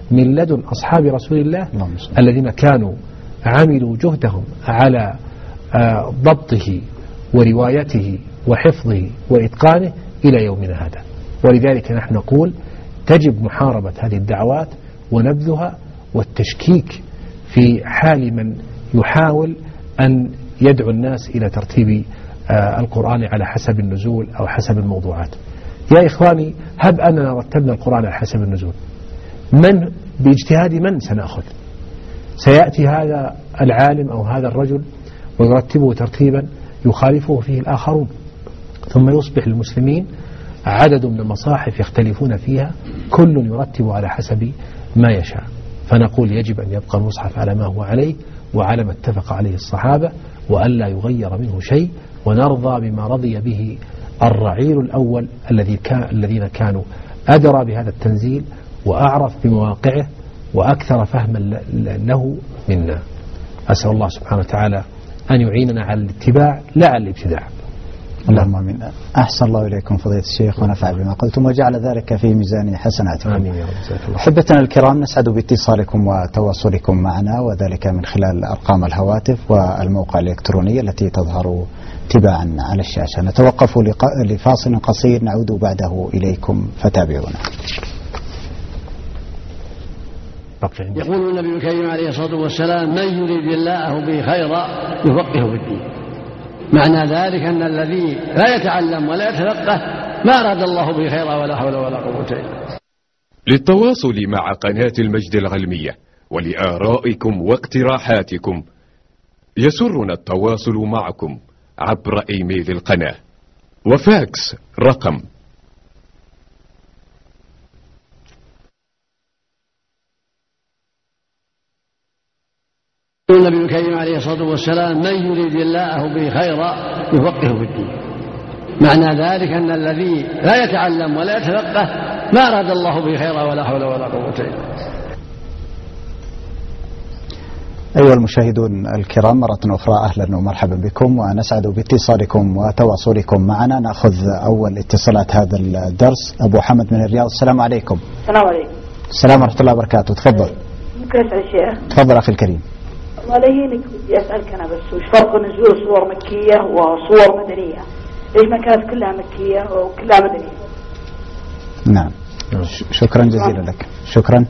من لدن أصحاب رسول الله الذين كانوا عملوا جهدهم على ضبطه وروايته وحفظه وإتقانه إلى يومنا هذا. ولذلك نحن نقول تجب محاربة هذه الدعوات ونبذها والتشكيك في حال من يحاول أن يدعو الناس إلى ترتيب القرآن على حسب النزول أو حسب الموضوعات. يا إخواني، هب أننا رتبنا القرآن على حسب النزول، من باجتهاد من سنأخذ؟ سيأتي هذا العالم أو هذا الرجل ويرتبه ترتيبا يخالفه فيه الآخرون، ثم يصبح المسلمين عدد من المصاحف يختلفون فيها، كل يرتب على حسب ما يشاء. فنقول يجب أن يبقى المصحف على ما هو عليه وعلى ما اتفق عليه الصحابة، وألا يغير منه شيء، ونرضى بما رضي به الرعيل الأول الذين كانوا أدرى بهذا التنزيل وأعرف بمواقعه وأكثر فهما له منا. أسأل الله سبحانه وتعالى أن يعيننا على الاتباع لا على الابتداع. اللهم آمين. أحسن الله إليكم فضيلة الشيخ ونفع بما قلتم وجعل ذلك في ميزان حسناتكم. آمين يا رب. أحبتنا الكرام، نسعد باتصالكم وتواصلكم معنا، وذلك من خلال أرقام الهواتف والموقع الإلكتروني التي تظهر تباعا على الشاشة. نتوقف لفاصل قصير، نعود بعده إليكم فتابعونا. يقول النبي الكريم عليه الصلاة والسلام: من يريد الله به خيرا يفقهه في الدين. معنى ذلك أن الذي لا يتعلم ولا يتفقه ما أراد الله به خيرا ولا حول ولا قوة إلا بالله. للتواصل مع قناة المجد العلمية ولآرائكم واقتراحاتكم يسرنا التواصل معكم عبر إيميل القناة وفاكس رقم النبي الكريم عليه الصلاة والسلام: من يريد الله به خيرا يفقهه في الدين. معنى ذلك أن الذي لا يتعلم ولا يتفقه ما أراد الله به خيرا ولا حول ولا قوة إلا بالله. أيها المشاهدون الكرام، مرة أخرى أهلا ومرحبا بكم، ونسعد باتصالكم وتواصلكم معنا. نأخذ أول اتصالات هذا الدرس. أبو حمد من الرياض، السلام عليكم. السلام عليكم. السلام ورحمة الله وبركاته. تفضل. ممكن أسأل شيء؟ تفضل أخي الكريم. والله يهينك بدي أسألك أنا بس، وش فرق نزول صور مكية وصور مدنية؟ ليش ما كانت كلها مكية وكلها مدنية؟ نعم، شكرا جزيلا لك. شكرا.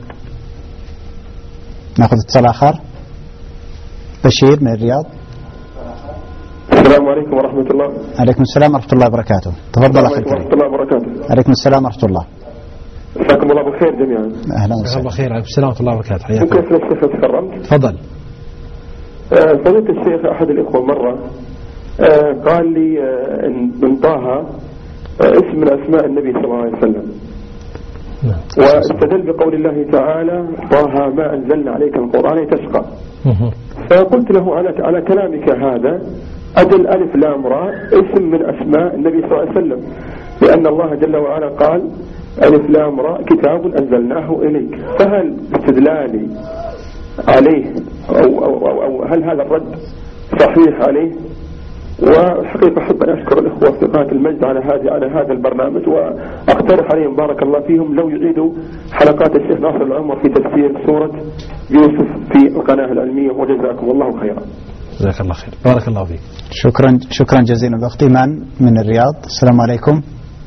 نأخذ اتصال آخر. بشير من الرياض. السلام عليكم ورحمة الله. عليكم السلام ورحمة الله وبركاته. تفضل أخي الكريم. ورحمة الله وبركاته. عليكم السلام ورحمة الله. مساكم الله بالخير جميعا. أهلا وسهلا. الله خير. عليكم السلام ورحمة الله وبركاته. حياك ممكن أسأل الشيخ تكرمت؟ تفضل. فضيلة الشيخ، أحد الإخوة مرة قال لي إن من طه اسم من أسماء النبي صلى الله عليه وسلم، واستدل بقول الله تعالى: طه ما أنزلنا عليك القرآن تشقى. فقلت له: على كلامك هذا أدل ألف لام راء اسم من أسماء النبي صلى الله عليه وسلم، لأن الله جل وعلا قال: ألف لام راء كتاب أنزلناه إليك. فهل استدلالي عليه أو هل هذا الرد صحيح عليه؟ والحقيقة أحب أن أشكر الإخوة في قناة المجد على هذا البرنامج، وأقترح عليهم بارك الله فيهم لو يعيدوا حلقات الشيخ ناصر العمر في تفسير سورة يوسف في القناة العلمية، وجزاكم الله خيرا. جزاك الله خير. بارك الله فيك. شكرا جزيلا. الأخت إيمان من الرياض، السلام عليكم.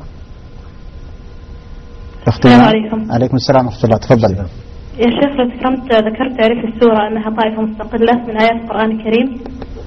السلام عليكم. عليكم السلام ورحمة الله. تفضل. يا شيخ، لو ذكرت تعريف السورة أنها طائفة مستقلة من آيات القرآن الكريم.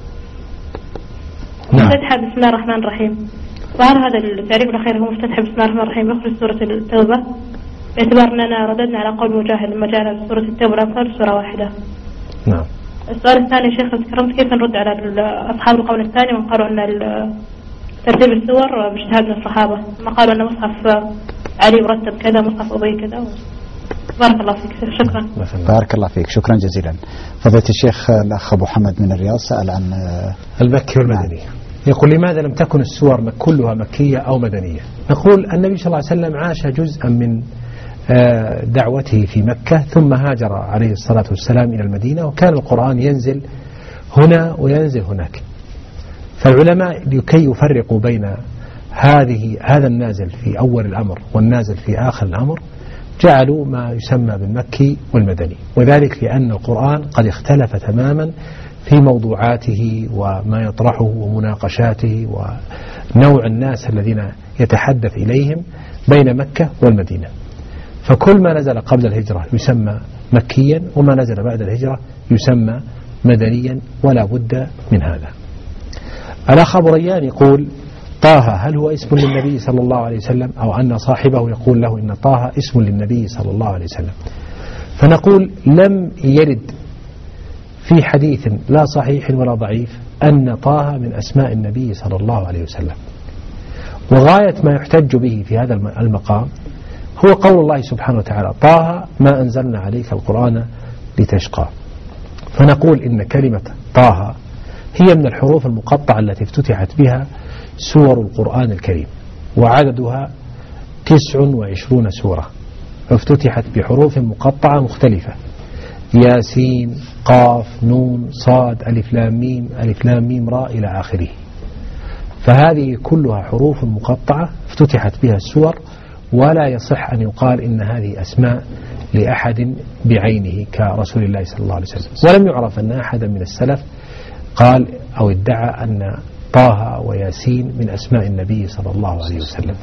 نعم. مفتتحة بسم الله الرحمن الرحيم، وهل هذا التعريف الأخير هو مفتتحة بسم الله الرحمن الرحيم يخرج سورة التوبة، باعتبار أننا رددنا على قول مجاهد لما جاء سورة التوبة والأنفال سورة واحدة. نعم. السؤال الثاني يا شيخ، لو ذكرت كيف نرد على أصحاب القول الثاني من قالوا أن ترتيب السور باجتهاد من الصحابة، ما قالوا أن مصحف علي مرتب كذا، مصحف أبي كذا. بارك الله فيك. شكرا. بارك الله فيك. شكرا جزيلا. فضيلة الشيخ الأخ أبو حمد من الرياض سأل عن المكي والمدني. يقول: لماذا لم تكن السور كلها مكية أو مدنية؟ نقول: النبي صلى الله عليه وسلم عاش جزءا من دعوته في مكة، ثم هاجر عليه الصلاة والسلام إلى المدينة، وكان القرآن ينزل هنا وينزل هناك. فالعلماء لكي يفرقوا بين هذا النازل في أول الأمر والنازل في آخر الأمر جعلوا ما يسمى بالمكي والمدني، وذلك لأن القرآن قد اختلف تماما في موضوعاته وما يطرحه ومناقشاته ونوع الناس الذين يتحدث إليهم بين مكة والمدينة. فكل ما نزل قبل الهجرة يسمى مكيا، وما نزل بعد الهجرة يسمى مدنيا، ولا بد من هذا. الأخ أبو ريان يقول: طه هل هو اسم للنبي صلى الله عليه وسلم، أو أن صاحبه يقول له إن طه اسم للنبي صلى الله عليه وسلم؟ فنقول: لم يرد في حديث لا صحيح ولا ضعيف أن طه من أسماء النبي صلى الله عليه وسلم. وغاية ما يحتج به في هذا المقام هو قول الله سبحانه وتعالى: طه ما أنزلنا عليك القرآن لتشقى. فنقول إن كلمة طه هي من الحروف المقطعة التي افتتحت بها سور القرآن الكريم، وعددها 29 سورة افتتحت بحروف مقطعة مختلفة: ياسين، قاف، نون، صاد، ألف لام ميم، ألف لام ميم را إلى آخره. فهذه كلها حروف مقطعة افتتحت بها السور، ولا يصح أن يقال إن هذه أسماء لأحد بعينه كرسول الله صلى الله عليه وسلم. ولم يعرف أن أحدا من السلف قال أو ادعى أن طه وياسين من أسماء النبي صلى الله عليه وسلم.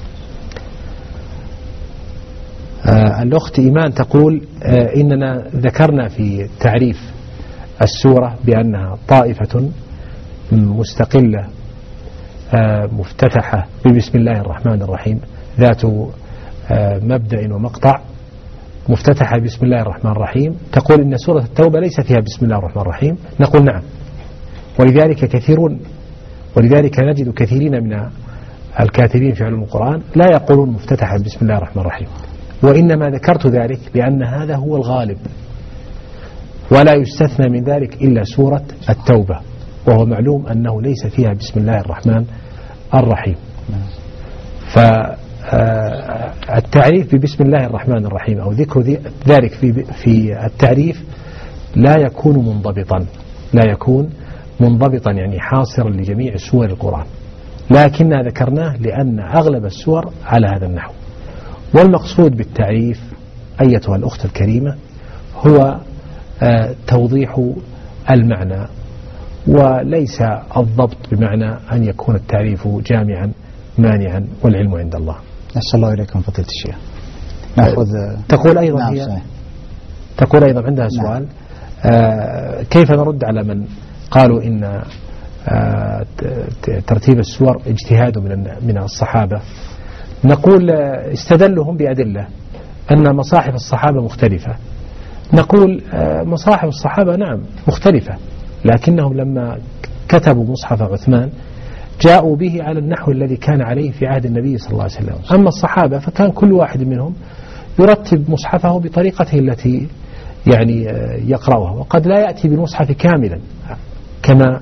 الأخت إيمان تقول: إننا ذكرنا في تعريف السورة بأنها طائفة مستقلة مفتتحة ببسم الله الرحمن الرحيم، ذات مبدأ ومقطع، مفتتحة بسم الله الرحمن الرحيم. تقول إن سورة التوبة ليس فيها بسم الله الرحمن الرحيم. نقول: نعم، ولذلك نجد كثيرين من الكاتبين في علوم القرآن لا يقولون مفتتحة بسم الله الرحمن الرحيم، وإنما ذكرت ذلك لأن هذا هو الغالب، ولا يستثنى من ذلك إلا سورة التوبة، وهو معلوم أنه ليس فيها بسم الله الرحمن الرحيم. فالتعريف ببسم الله الرحمن الرحيم أو ذكر ذلك في التعريف لا يكون منضبطا يعني حاصرا لجميع سور القرآن، لكننا ذكرناه لأن أغلب السور على هذا النحو. والمقصود بالتعريف أيتها الأخت الكريمة هو توضيح المعنى، وليس الضبط بمعنى أن يكون التعريف جامعا مانعا، والعلم عند الله. أسأل الله إليكم فضيلة الشيخ. نأخذ تقول أيضا عندها سؤال: كيف نرد على من قالوا إن ترتيب السور اجتهاد من الصحابة؟ نقول: استدلهم بأدلة أن مصاحف الصحابة مختلفة. نقول: مصاحف الصحابة نعم مختلفة، لكنهم لما كتبوا مصحف عثمان جاءوا به على النحو الذي كان عليه في عهد النبي صلى الله عليه وسلم. أما الصحابة فكان كل واحد منهم يرتب مصحفه بطريقته التي يعني يقرأها، وقد لا يأتي بالمصحف كاملا كما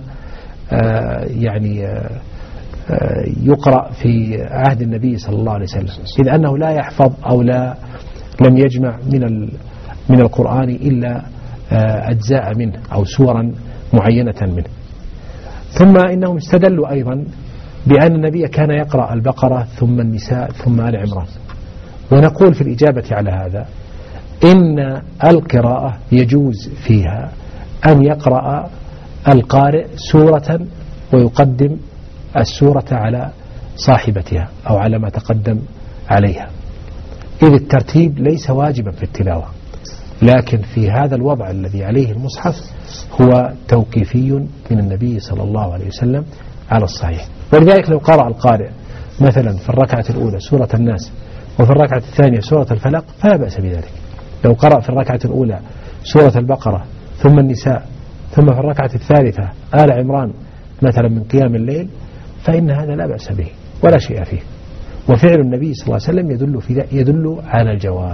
يقرأ في عهد النبي صلى الله عليه وسلم، إذ أنه لا يحفظ أو لم يجمع من القرآن إلا أجزاء منه أو سورا معينة منه. ثم إنهم استدلوا أيضا بأن النبي كان يقرأ البقرة ثم النساء ثم آل عمران. ونقول في الإجابة على هذا إن القراءة يجوز فيها أن يقرأ القارئ سورة ويقدم السورة على صاحبتها أو على ما تقدم عليها، إذ الترتيب ليس واجبا في التلاوة، لكن في هذا الوضع الذي عليه المصحف هو توقيفي من النبي صلى الله عليه وسلم على الصحيح. ولذلك لو قرأ القارئ مثلا في الركعة الأولى سورة الناس وفي الركعة الثانية سورة الفلق فلا بأس بذلك. لو قرأ في الركعة الأولى سورة البقرة ثم النساء ثم في الركعة الثالثة آل عمران مثلا من قيام الليل فإن هذا لا بأس به ولا شيء فيه. وفعل النبي صلى الله عليه وسلم يدل على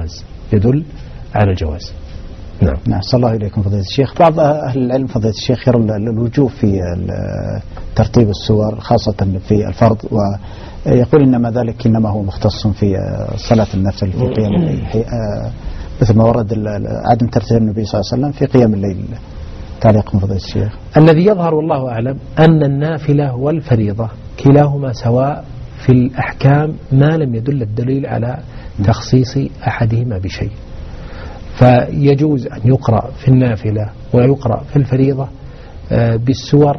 الجواز. نعم. صلى الله إليكم فضيلة الشيخ. بعض أهل العلم فضيلة الشيخ يرى الوجوب في ترتيب السور خاصة في الفرض، ويقول إنما ذلك إنما هو مختص في صلاة النفل في قيام الليل، مثل ما ورد عدم ترتيب النبي صلى الله عليه وسلم في قيام الليل. تعليق من فضيلة الشيخ. الذي يظهر والله أعلم أن النافلة والفريضة كلاهما سواء في الأحكام ما لم يدل الدليل على تخصيص أحدهما بشيء. فيجوز أن يقرأ في النافلة ويقرأ في الفريضة بالسور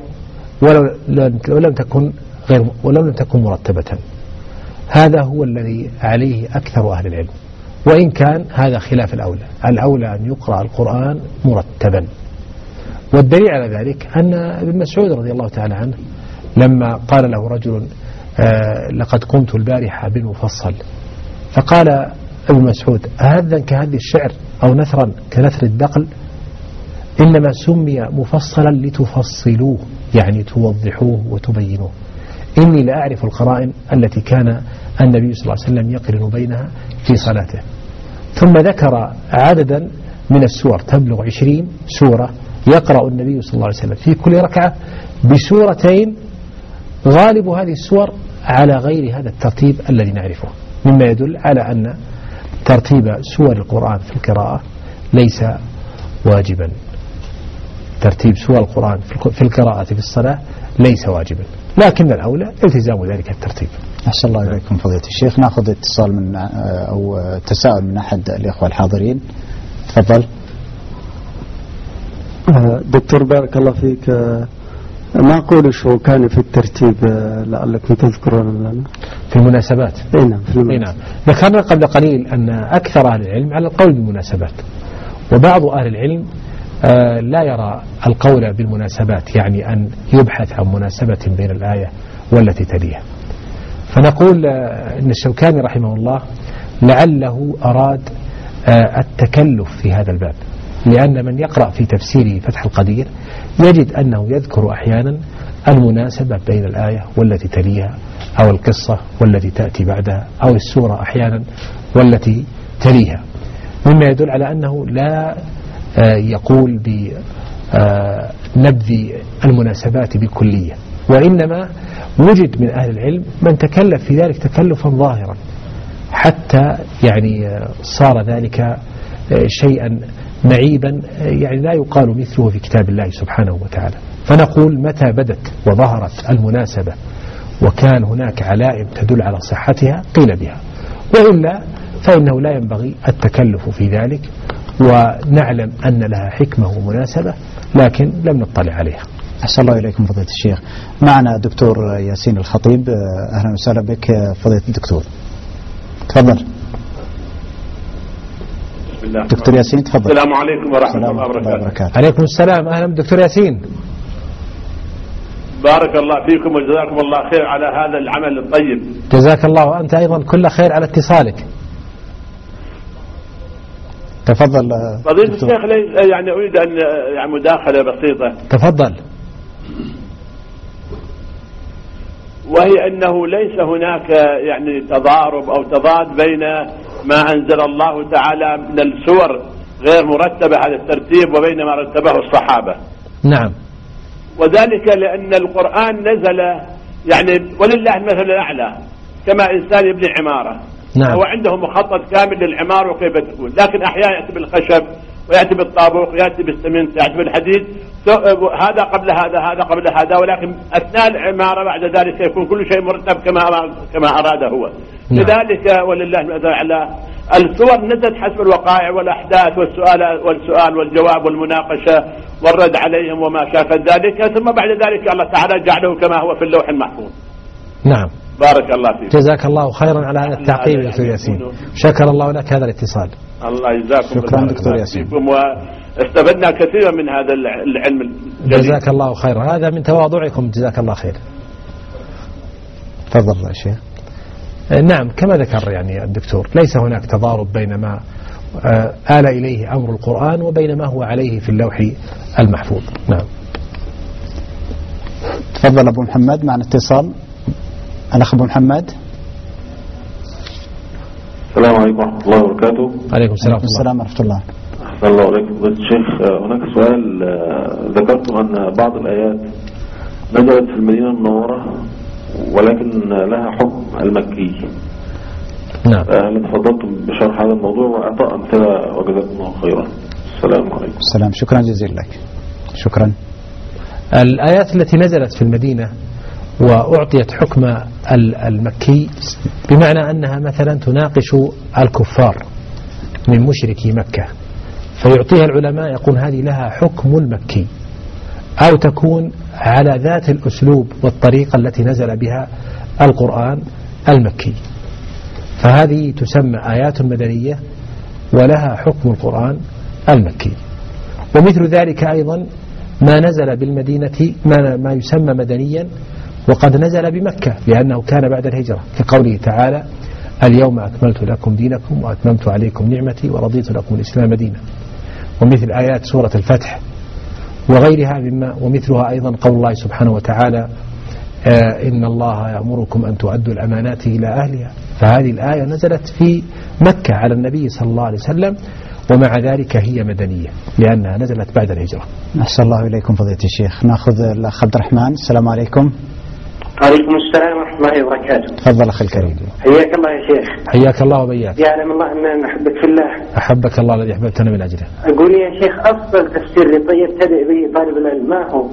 ولو لم تكن مرتبة. هذا هو الذي عليه أكثر أهل العلم، وإن كان هذا خلاف الأولى أن يقرأ القرآن مرتبا. والدليل على ذلك أن ابن مسعود رضي الله تعالى عنه لما قال له رجل لقد قمت البارحة بالمفصل، فقال ابن مسعود هذا كهذا الشعر أو نثرا كنثر الدقل، إنما سمي مفصلا لتفصلوه يعني توضحوه وتبينوه. إني لا أعرف القرائن التي كان النبي صلى الله عليه وسلم يقرن بينها في صلاته. ثم ذكر عددا من السور تبلغ 20 سورة يقرأ النبي صلى الله عليه وسلم في كل ركعة بسورتين، غالب هذه السور على غير هذا الترتيب الذي نعرفه، مما يدل على أن ترتيب سور القرآن في القراءة ليس واجبا. ترتيب سور القرآن في القراءة في الصلاة ليس واجبا، لكن الأولى التزام ذلك الترتيب. أحسن الله إليكم فضيلة الشيخ. نأخذ اتصال من أو تساؤل من أحد الإخوة الحاضرين. تفضل. دكتور بارك الله فيك، ما أقول شو كان في الترتيب لعلكم تذكرون لنا في المناسبات. نعم في المناسبات. ذكرنا قبل قليل أن أكثر أهل العلم على القول بالمناسبات، وبعض أهل العلم لا يرى القول بالمناسبات، يعني أن يبحث عن مناسبة بين الآية والتي تليها. فنقول أن الشوكاني رحمه الله لعله أراد التكلف في هذا الباب، لأن من يقرأ في تفسير فتح القدير يجد أنه يذكر أحيانا المناسبة بين الآية والتي تليها، أو القصة والتي تأتي بعدها، أو السورة أحيانا والتي تليها، مما يدل على أنه لا يقول بنبذ المناسبات بكلية، وإنما وجد من أهل العلم من تكلف في ذلك تكلفا ظاهرا، حتى يعني صار ذلك شيئا معيبا يعني لا يقال مثله في كتاب الله سبحانه وتعالى. فنقول متى بدت وظهرت المناسبة وكان هناك علائم تدل على صحتها قيل بها، وإلا فإنه لا ينبغي التكلف في ذلك، ونعلم أن لها حكمة ومناسبة لكن لم نطلع عليها. أحسن الله إليكم فضيلة الشيخ. معنا دكتور ياسين الخطيب. أهلا وسهلا بك فضيلة الدكتور. تفضل دكتور ياسين. تفضل. السلام عليكم ورحمة الله وبركاته. عليكم السلام. أهلا دكتور ياسين. بارك الله فيكم وجزاكم الله خير على هذا العمل الطيب. جزاك الله وأنت أيضا كل خير على اتصالك. تفضل فضيلة الشيخ. يعني أريد أن يعني مداخلة بسيطة. تفضل. وهي أنه ليس هناك يعني تضارب أو تضاد بين ما أنزل الله تعالى من السور غير مرتبة على الترتيب وبين ما رتبه الصحابة. نعم. وذلك لأن القرآن نزل يعني ولله المثل الأعلى، كما إنسان يبني عمارة. نعم. هو عنده مخطط كامل للعمارة وكيف تكون، لكن أحيانا يأتي بالخشب ويأتي بالطابوق ويأتي بالسمنت يأتي بالحديد، هذا قبل هذا هذا قبل هذا، ولكن أثناء العمارة بعد ذلك يكون كل شيء مرتب كما أراد هو. نعم. لذلك ولله المثل الأعلى السور نزلت حسب الوقائع والأحداث والسؤال والجواب والمناقشة والرد عليهم وما شابه ذلك، ثم بعد ذلك الله تعالى جعله كما هو في اللوح المحفوظ. نعم. بارك الله فيك. جزاك الله خيرا على هذا التعقيب يا دكتور ياسين. شكر الله لك هذا الاتصال. الله يجزاكم. شكرا دكتور ياسين. واستفدنا كثيرا من هذا العلم الجديد. جزاك الله خيرا، هذا من تواضعكم. جزاك الله خير. تفضل يا شيخ. نعم كما ذكر يعني الدكتور ليس هناك تضارب بين ما آل إليه أمر القرآن وبين ما هو عليه في اللوح المحفوظ. نعم. تفضل أبو محمد معنا اتصال. الأخ أبو محمد. السلام عليكم ورحمة الله وبركاته. عليكم السلام ورحمة الله. أحسن الله عليكم. بس شيخ هناك سؤال، ذكرتم أن بعض الآيات نزلت في المدينة المنورة ولكن لها حكم المكي. نعم. هل تفضلتم بشرح هذا الموضوع وإعطاء أمثلة وجزاكم الله خيرا. السلام عليكم. السلام. شكرا جزيلا لك. شكرا. الآيات التي نزلت في المدينة وأعطيت حكم المكي، بمعنى أنها مثلا تناقش الكفار من مشركي مكة، فيعطيها العلماء يقول هذه لها حكم المكي، أو تكون على ذات الأسلوب والطريقة التي نزل بها القرآن المكي، فهذه تسمى آيات مدنية ولها حكم القرآن المكي. ومثل ذلك أيضا ما نزل بالمدينة ما يسمى مدنيا وقد نزل بمكة لأنه كان بعد الهجرة، كقوله تعالى اليوم أكملت لكم دينكم وأتممت عليكم نعمتي ورضيت لكم الإسلام دينا، ومثل آيات سورة الفتح وغيرها مما، ومثلها أيضا قول الله سبحانه وتعالى إن الله يأمركم أن تؤدوا الأمانات إلى أهلها، فهذه الآية نزلت في مكة على النبي صلى الله عليه وسلم، ومع ذلك هي مدنية لأنها نزلت بعد الهجرة. أحسن الله إليكم فضيلة الشيخ. نأخذ الأخ عبد الرحمن. السلام عليكم. وعليكم السلام ورحمة الله وبركاته. تفضل أخي الكريم. حياك الله يا شيخ. حياك الله وبياك. يعلم الله أن نحبك في الله. أحبك الله الذي أحببتنا من أجله. أقول يا شيخ أفضل تفسير يبتدئ به طالب العلم ما هو؟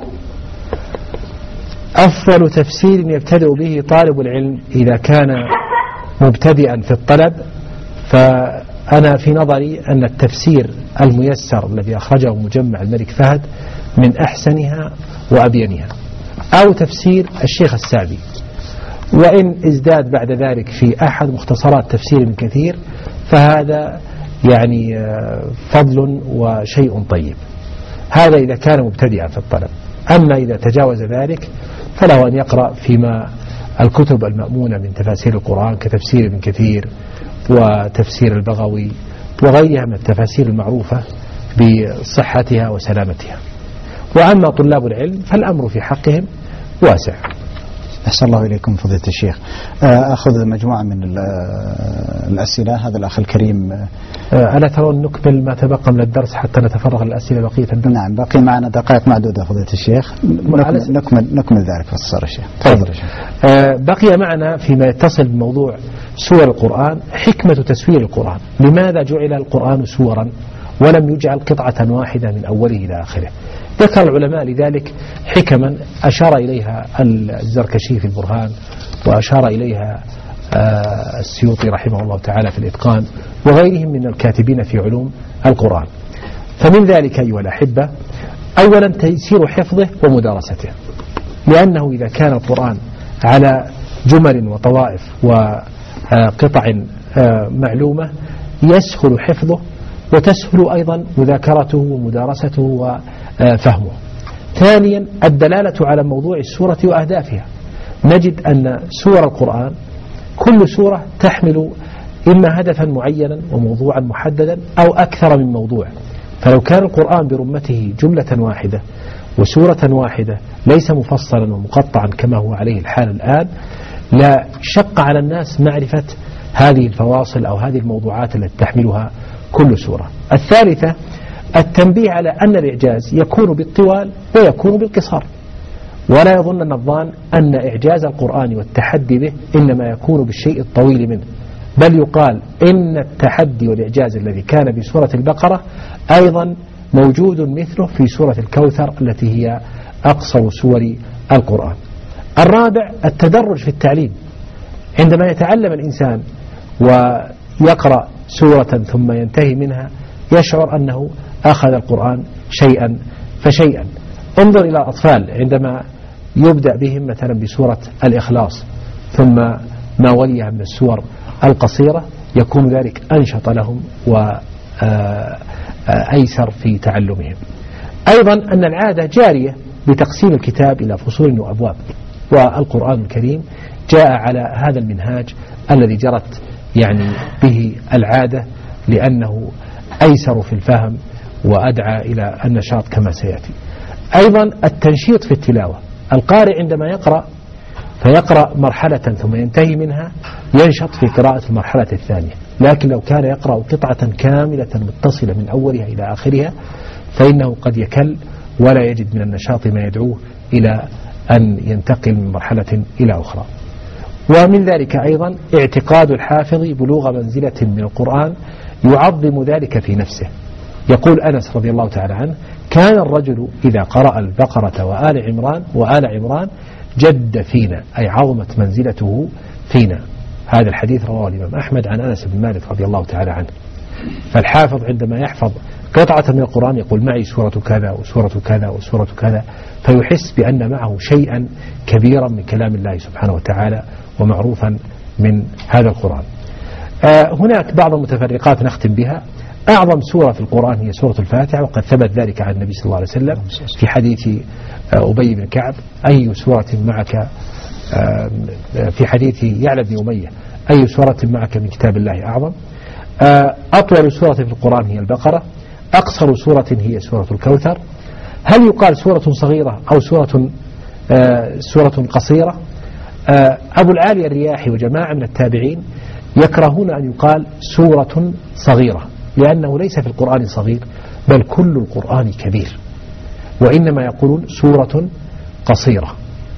أفضل تفسير يبتدئ به طالب العلم إذا كان مبتدئا في الطلب، فأنا في نظري أن التفسير الميسر الذي أخرجه مجمع الملك فهد من أحسنها وأبينها، أو تفسير الشيخ السعدي، وإن ازداد بعد ذلك في أحد مختصرات تفسير ابن كثير فهذا يعني فضل وشيء طيب. هذا إذا كان مبتدئا في الطلب. أما إذا تجاوز ذلك فله أن يقرأ فيما الكتب المأمونة من تفاسير القرآن كتفسير ابن كثير وتفسير البغوي وغيرها من التفاسير المعروفة بصحتها وسلامتها. وأما طلاب العلم فالأمر في حقهم واسع. أحسن الله إليكم فضيلة الشيخ. أخذ مجموعة من الأسئلة. هذا الأخ الكريم. ألا ترون نكمل ما تبقى من الدرس حتى نتفرغ الأسئلة بقية الدرس؟ نعم بقي معنا دقائق معدودة فضيلة الشيخ. نكمل ذلك في الصورة الشيخ. تفضل يا شيخ. بقي معنا فيما يتصل بموضوع سور القرآن حكمة تسوير القرآن. لماذا جعل القرآن سورا ولم يجعل قطعة واحدة من أوله إلى آخره؟ ذكر العلماء لذلك حكما أشار إليها الزركشي في البرهان، وأشار إليها السيوطي رحمه الله تعالى في الإتقان، وغيرهم من الكاتبين في علوم القرآن. فمن ذلك أيها الأحبة أولا تيسير حفظه ومدارسته، لأنه إذا كان القرآن على جمل وطوائف وقطع معلومة يسهل حفظه وتسهل أيضا مذاكرته ومدارسته وفهمه. ثانيا الدلالة على موضوع السورة وأهدافها. نجد أن سور القرآن كل سورة تحمل إما هدفا معينا وموضوعا محددا أو أكثر من موضوع، فلو كان القرآن برمته جملة واحدة وسورة واحدة ليس مفصلا ومقطعا كما هو عليه الحال الآن لا شق على الناس معرفة هذه الفواصل أو هذه الموضوعات التي تحملها كل سورة. الثالثة التنبيه على أن الإعجاز يكون بالطوال ويكون بالقصار، ولا يظن الظان أن إعجاز القرآن والتحدي به إنما يكون بالشيء الطويل منه، بل يقال إن التحدي والإعجاز الذي كان بسورة البقرة أيضا موجود مثله في سورة الكوثر التي هي أقصر سور القرآن. الرابع التدرج في التعليم. عندما يتعلم الإنسان ويقرأ سورة ثم ينتهي منها يشعر أنه أخذ القرآن شيئا فشيئا. انظر إلى الأطفال عندما يبدأ بهم مثلا بسورة الإخلاص ثم ما وليها من السور القصيرة يكون ذلك أنشط لهم وأيسر في تعلمهم. أيضا أن العادة جارية بتقسيم الكتاب إلى فصول وأبواب، والقرآن الكريم جاء على هذا المنهاج الذي جرت يعني به العادة لأنه أيسر في الفهم وأدعى إلى النشاط كما سيأتي. أيضا التنشيط في التلاوة. القارئ عندما يقرأ فيقرأ مرحلة ثم ينتهي منها ينشط في قراءة المرحلة الثانية، لكن لو كان يقرأ قطعة كاملة متصلة من أولها إلى آخرها فإنه قد يكل ولا يجد من النشاط ما يدعوه إلى أن ينتقل من مرحلة إلى أخرى. ومن ذلك أيضا اعتقاد الحافظ بلوغ منزلة من القرآن يعظم ذلك في نفسه. يقول أنس رضي الله تعالى عنه: كان الرجل إذا قرأ البقرة وآل عمران جد فينا أي عظمت منزلته فينا. هذا الحديث رواه الإمام أحمد عن أنس بن مالك رضي الله تعالى عنه. فالحافظ عندما يحفظ قطعة من القرآن يقول معي سورة كذا وسورة كذا وسورة كذا، فيحس بأن معه شيئا كبيرا من كلام الله سبحانه وتعالى ومعروفا من هذا القرآن. هناك بعض المتفرقات نختم بها. أعظم سورة في القرآن هي سورة الفاتحة، وقد ثبت ذلك عن النبي صلى الله عليه وسلم في حديث أبي بن كعب: أي سورة معك، في حديث يعلى بن أمية: أي سورة معك من كتاب الله أعظم. أطول سورة في القرآن هي البقرة. أقصر سورة هي سورة الكوثر. هل يقال سورة صغيرة أو سورة قصيرة؟ أبو العالي الرياحي وجماعة من التابعين يكرهون أن يقال سورة صغيرة، لأنه ليس في القرآن صغير، بل كل القرآن كبير، وإنما يقولون سورة قصيرة.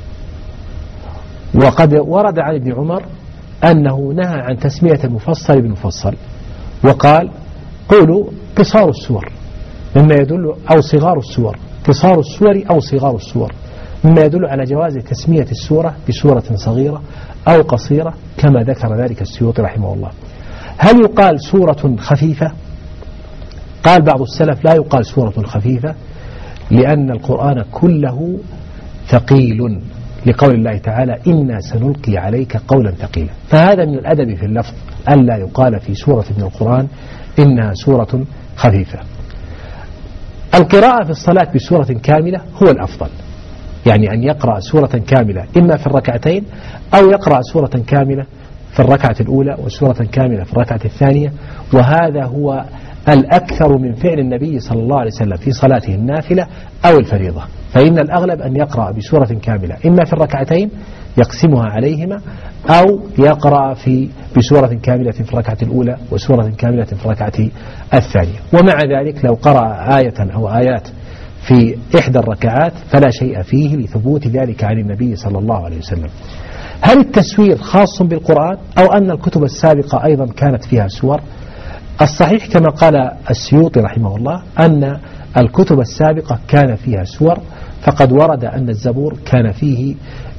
وقد ورد عن ابن عمر أنه نهى عن تسمية المفصل بالمفصل، وقال: قولوا قصار السور، مما يدل، أو صغار السور، قصار السور أو صغار السور، مما يدل على جواز تسمية السورة بسورة صغيرة أو قصيرة، كما ذكر ذلك السيوطي رحمه الله. هل يقال سورة خفيفة؟ قال بعض السلف: لا يقال سورة خفيفة، لأن القرآن كله ثقيل، لقول الله تعالى: إنا سنلقي عليك قولا ثقيلا. فهذا من الأدب في اللفظ ألا يقال في سورة من القرآن إنها سورة خفيفة. القراءة في الصلاة بسورة كاملة هو الأفضل، يعني أن يقرأ سورة كاملة إما في الركعتين أو يقرأ سورة كاملة في الركعة الأولى وسورة كاملة في الركعة الثانية، وهذا هو الأكثر من فعل النبي صلى الله عليه وسلم في صلاته النافلة أو الفريضة. فإن الأغلب أن يقرأ بسورة كاملة إما في الركعتين يقسمها عليهما، أو يقرأ بسورة كاملة في الركعة الأولى وسورة كاملة في الركعة الثانية. ومع ذلك لو قرأ آية أو آيات في إحدى الركعات فلا شيء فيه، لثبوت ذلك عن النبي صلى الله عليه وسلم. هل التسوير خاص بالقرآن أو أن الكتب السابقة أيضا كانت فيها سور؟ الصحيح كما قال السيوطي رحمه الله أن الكتب السابقة كان فيها سور، فقد ورد أن الزبور كان فيه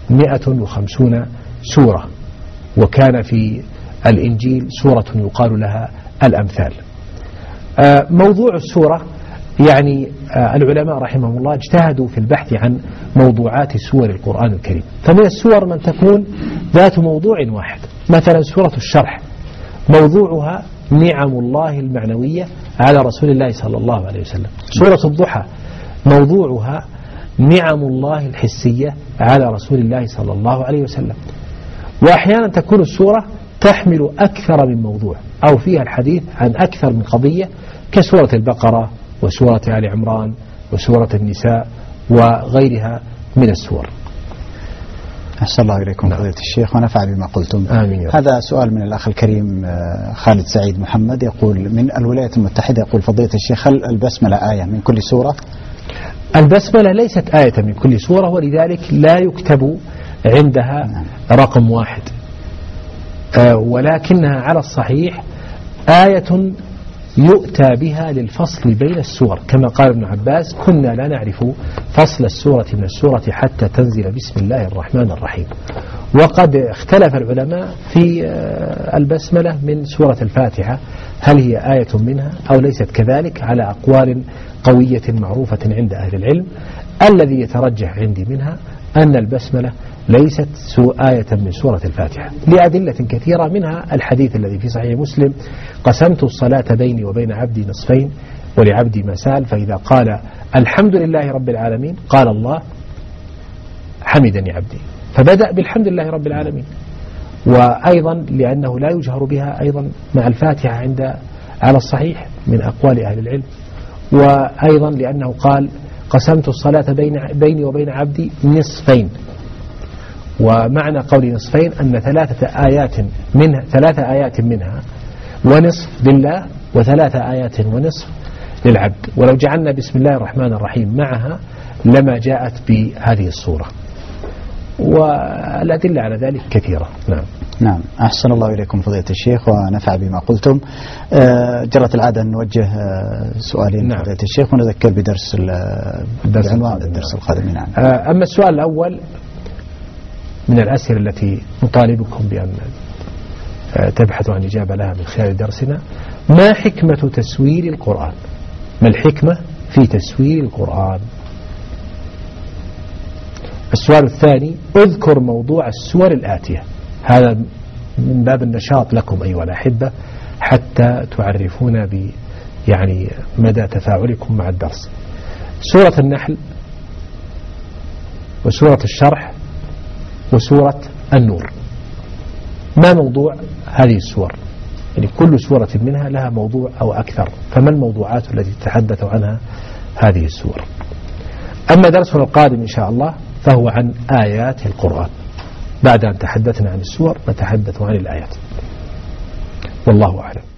150 سورة، وكان في الإنجيل سورة يقال لها الأمثال. موضوع السورة، يعني العلماء رحمهم الله اجتهدوا في البحث عن موضوعات سور القرآن الكريم. فمن السور من تكون ذات موضوع واحد، مثلا سورة الشرح موضوعها نعم الله المعنوية على رسول الله صلى الله عليه وسلم. سورة الضحى موضوعها نعم الله الحسية على رسول الله صلى الله عليه وسلم. وأحيانا تكون السورة تحمل أكثر من موضوع أو فيها الحديث عن أكثر من قضية، كسورة البقرة وسورة آل عمران وسورة النساء وغيرها من السور. أحسن الله إليكم فضيلة الشيخ ونفع بما قلتم. آمين. هذا سؤال من الأخ الكريم خالد سعيد محمد، يقول من الولايات المتحدة، يقول: فضيلة الشيخ، هل البسملة آية من كل سورة؟ البسملة ليست آية من كل سورة، ولذلك لا يكتب عندها رقم واحد، ولكنها على الصحيح آية يؤتى بها للفصل بين السور، كما قال ابن عباس: كنا لا نعرف فصل السورة من السورة حتى تنزل بسم الله الرحمن الرحيم. وقد اختلف العلماء في البسملة من سورة الفاتحة، هل هي آية منها أو ليست كذلك، على أقوال قوية معروفة عند أهل العلم. الذي يترجح عندي منها أن البسملة ليست آية من سورة الفاتحة، لأدلة كثيرة، منها الحديث الذي في صحيح مسلم: قسمت الصلاة بيني وبين عبدي نصفين ولعبدي ما سأل، فإذا قال الحمد لله رب العالمين قال الله حمدني عبدي، فبدأ بالحمد لله رب العالمين. وأيضا لأنه لا يجهر بها أيضا مع الفاتحة على الصحيح من أقوال أهل العلم. وأيضا لأنه قال: قسمت الصلاة بيني وبين عبدي نصفين، ومعنى قول نصفين أن 3 آيات منها ونصف لله، و3 آيات ونصف للعبد. ولو جعلنا بسم الله الرحمن الرحيم معها لما جاءت بهذه الصورة، والأدلة على ذلك كثيرة. نعم. أحسن الله إليكم فضيلة الشيخ ونفع بما قلتم. جرت العادة أن نوجه سؤالين فضيلة الشيخ ونذكر بدرس العنوان الدرس القادم. أما السؤال الأول من الأسئلة التي نطالبكم بأن تبحثوا عن إجابة لها من خلال درسنا: ما حكمة تسوير القرآن؟ ما الحكمة في تسوير القرآن؟ السؤال الثاني: اذكر موضوع السور الآتية. هذا من باب النشاط لكم أيها الأحبة حتى تعرفون يعني مدى تفاعلكم مع الدرس. سورة النحل، وسورة الشرح، وسورة النور. ما موضوع هذه السور؟ يعني كل سورة منها لها موضوع أو أكثر، فما الموضوعات التي تتحدث عنها هذه السور؟ أما درسنا القادم إن شاء الله فهو عن آيات القرآن. بعد أن تحدثنا عن السور نتحدث عن الآيات. والله أعلم.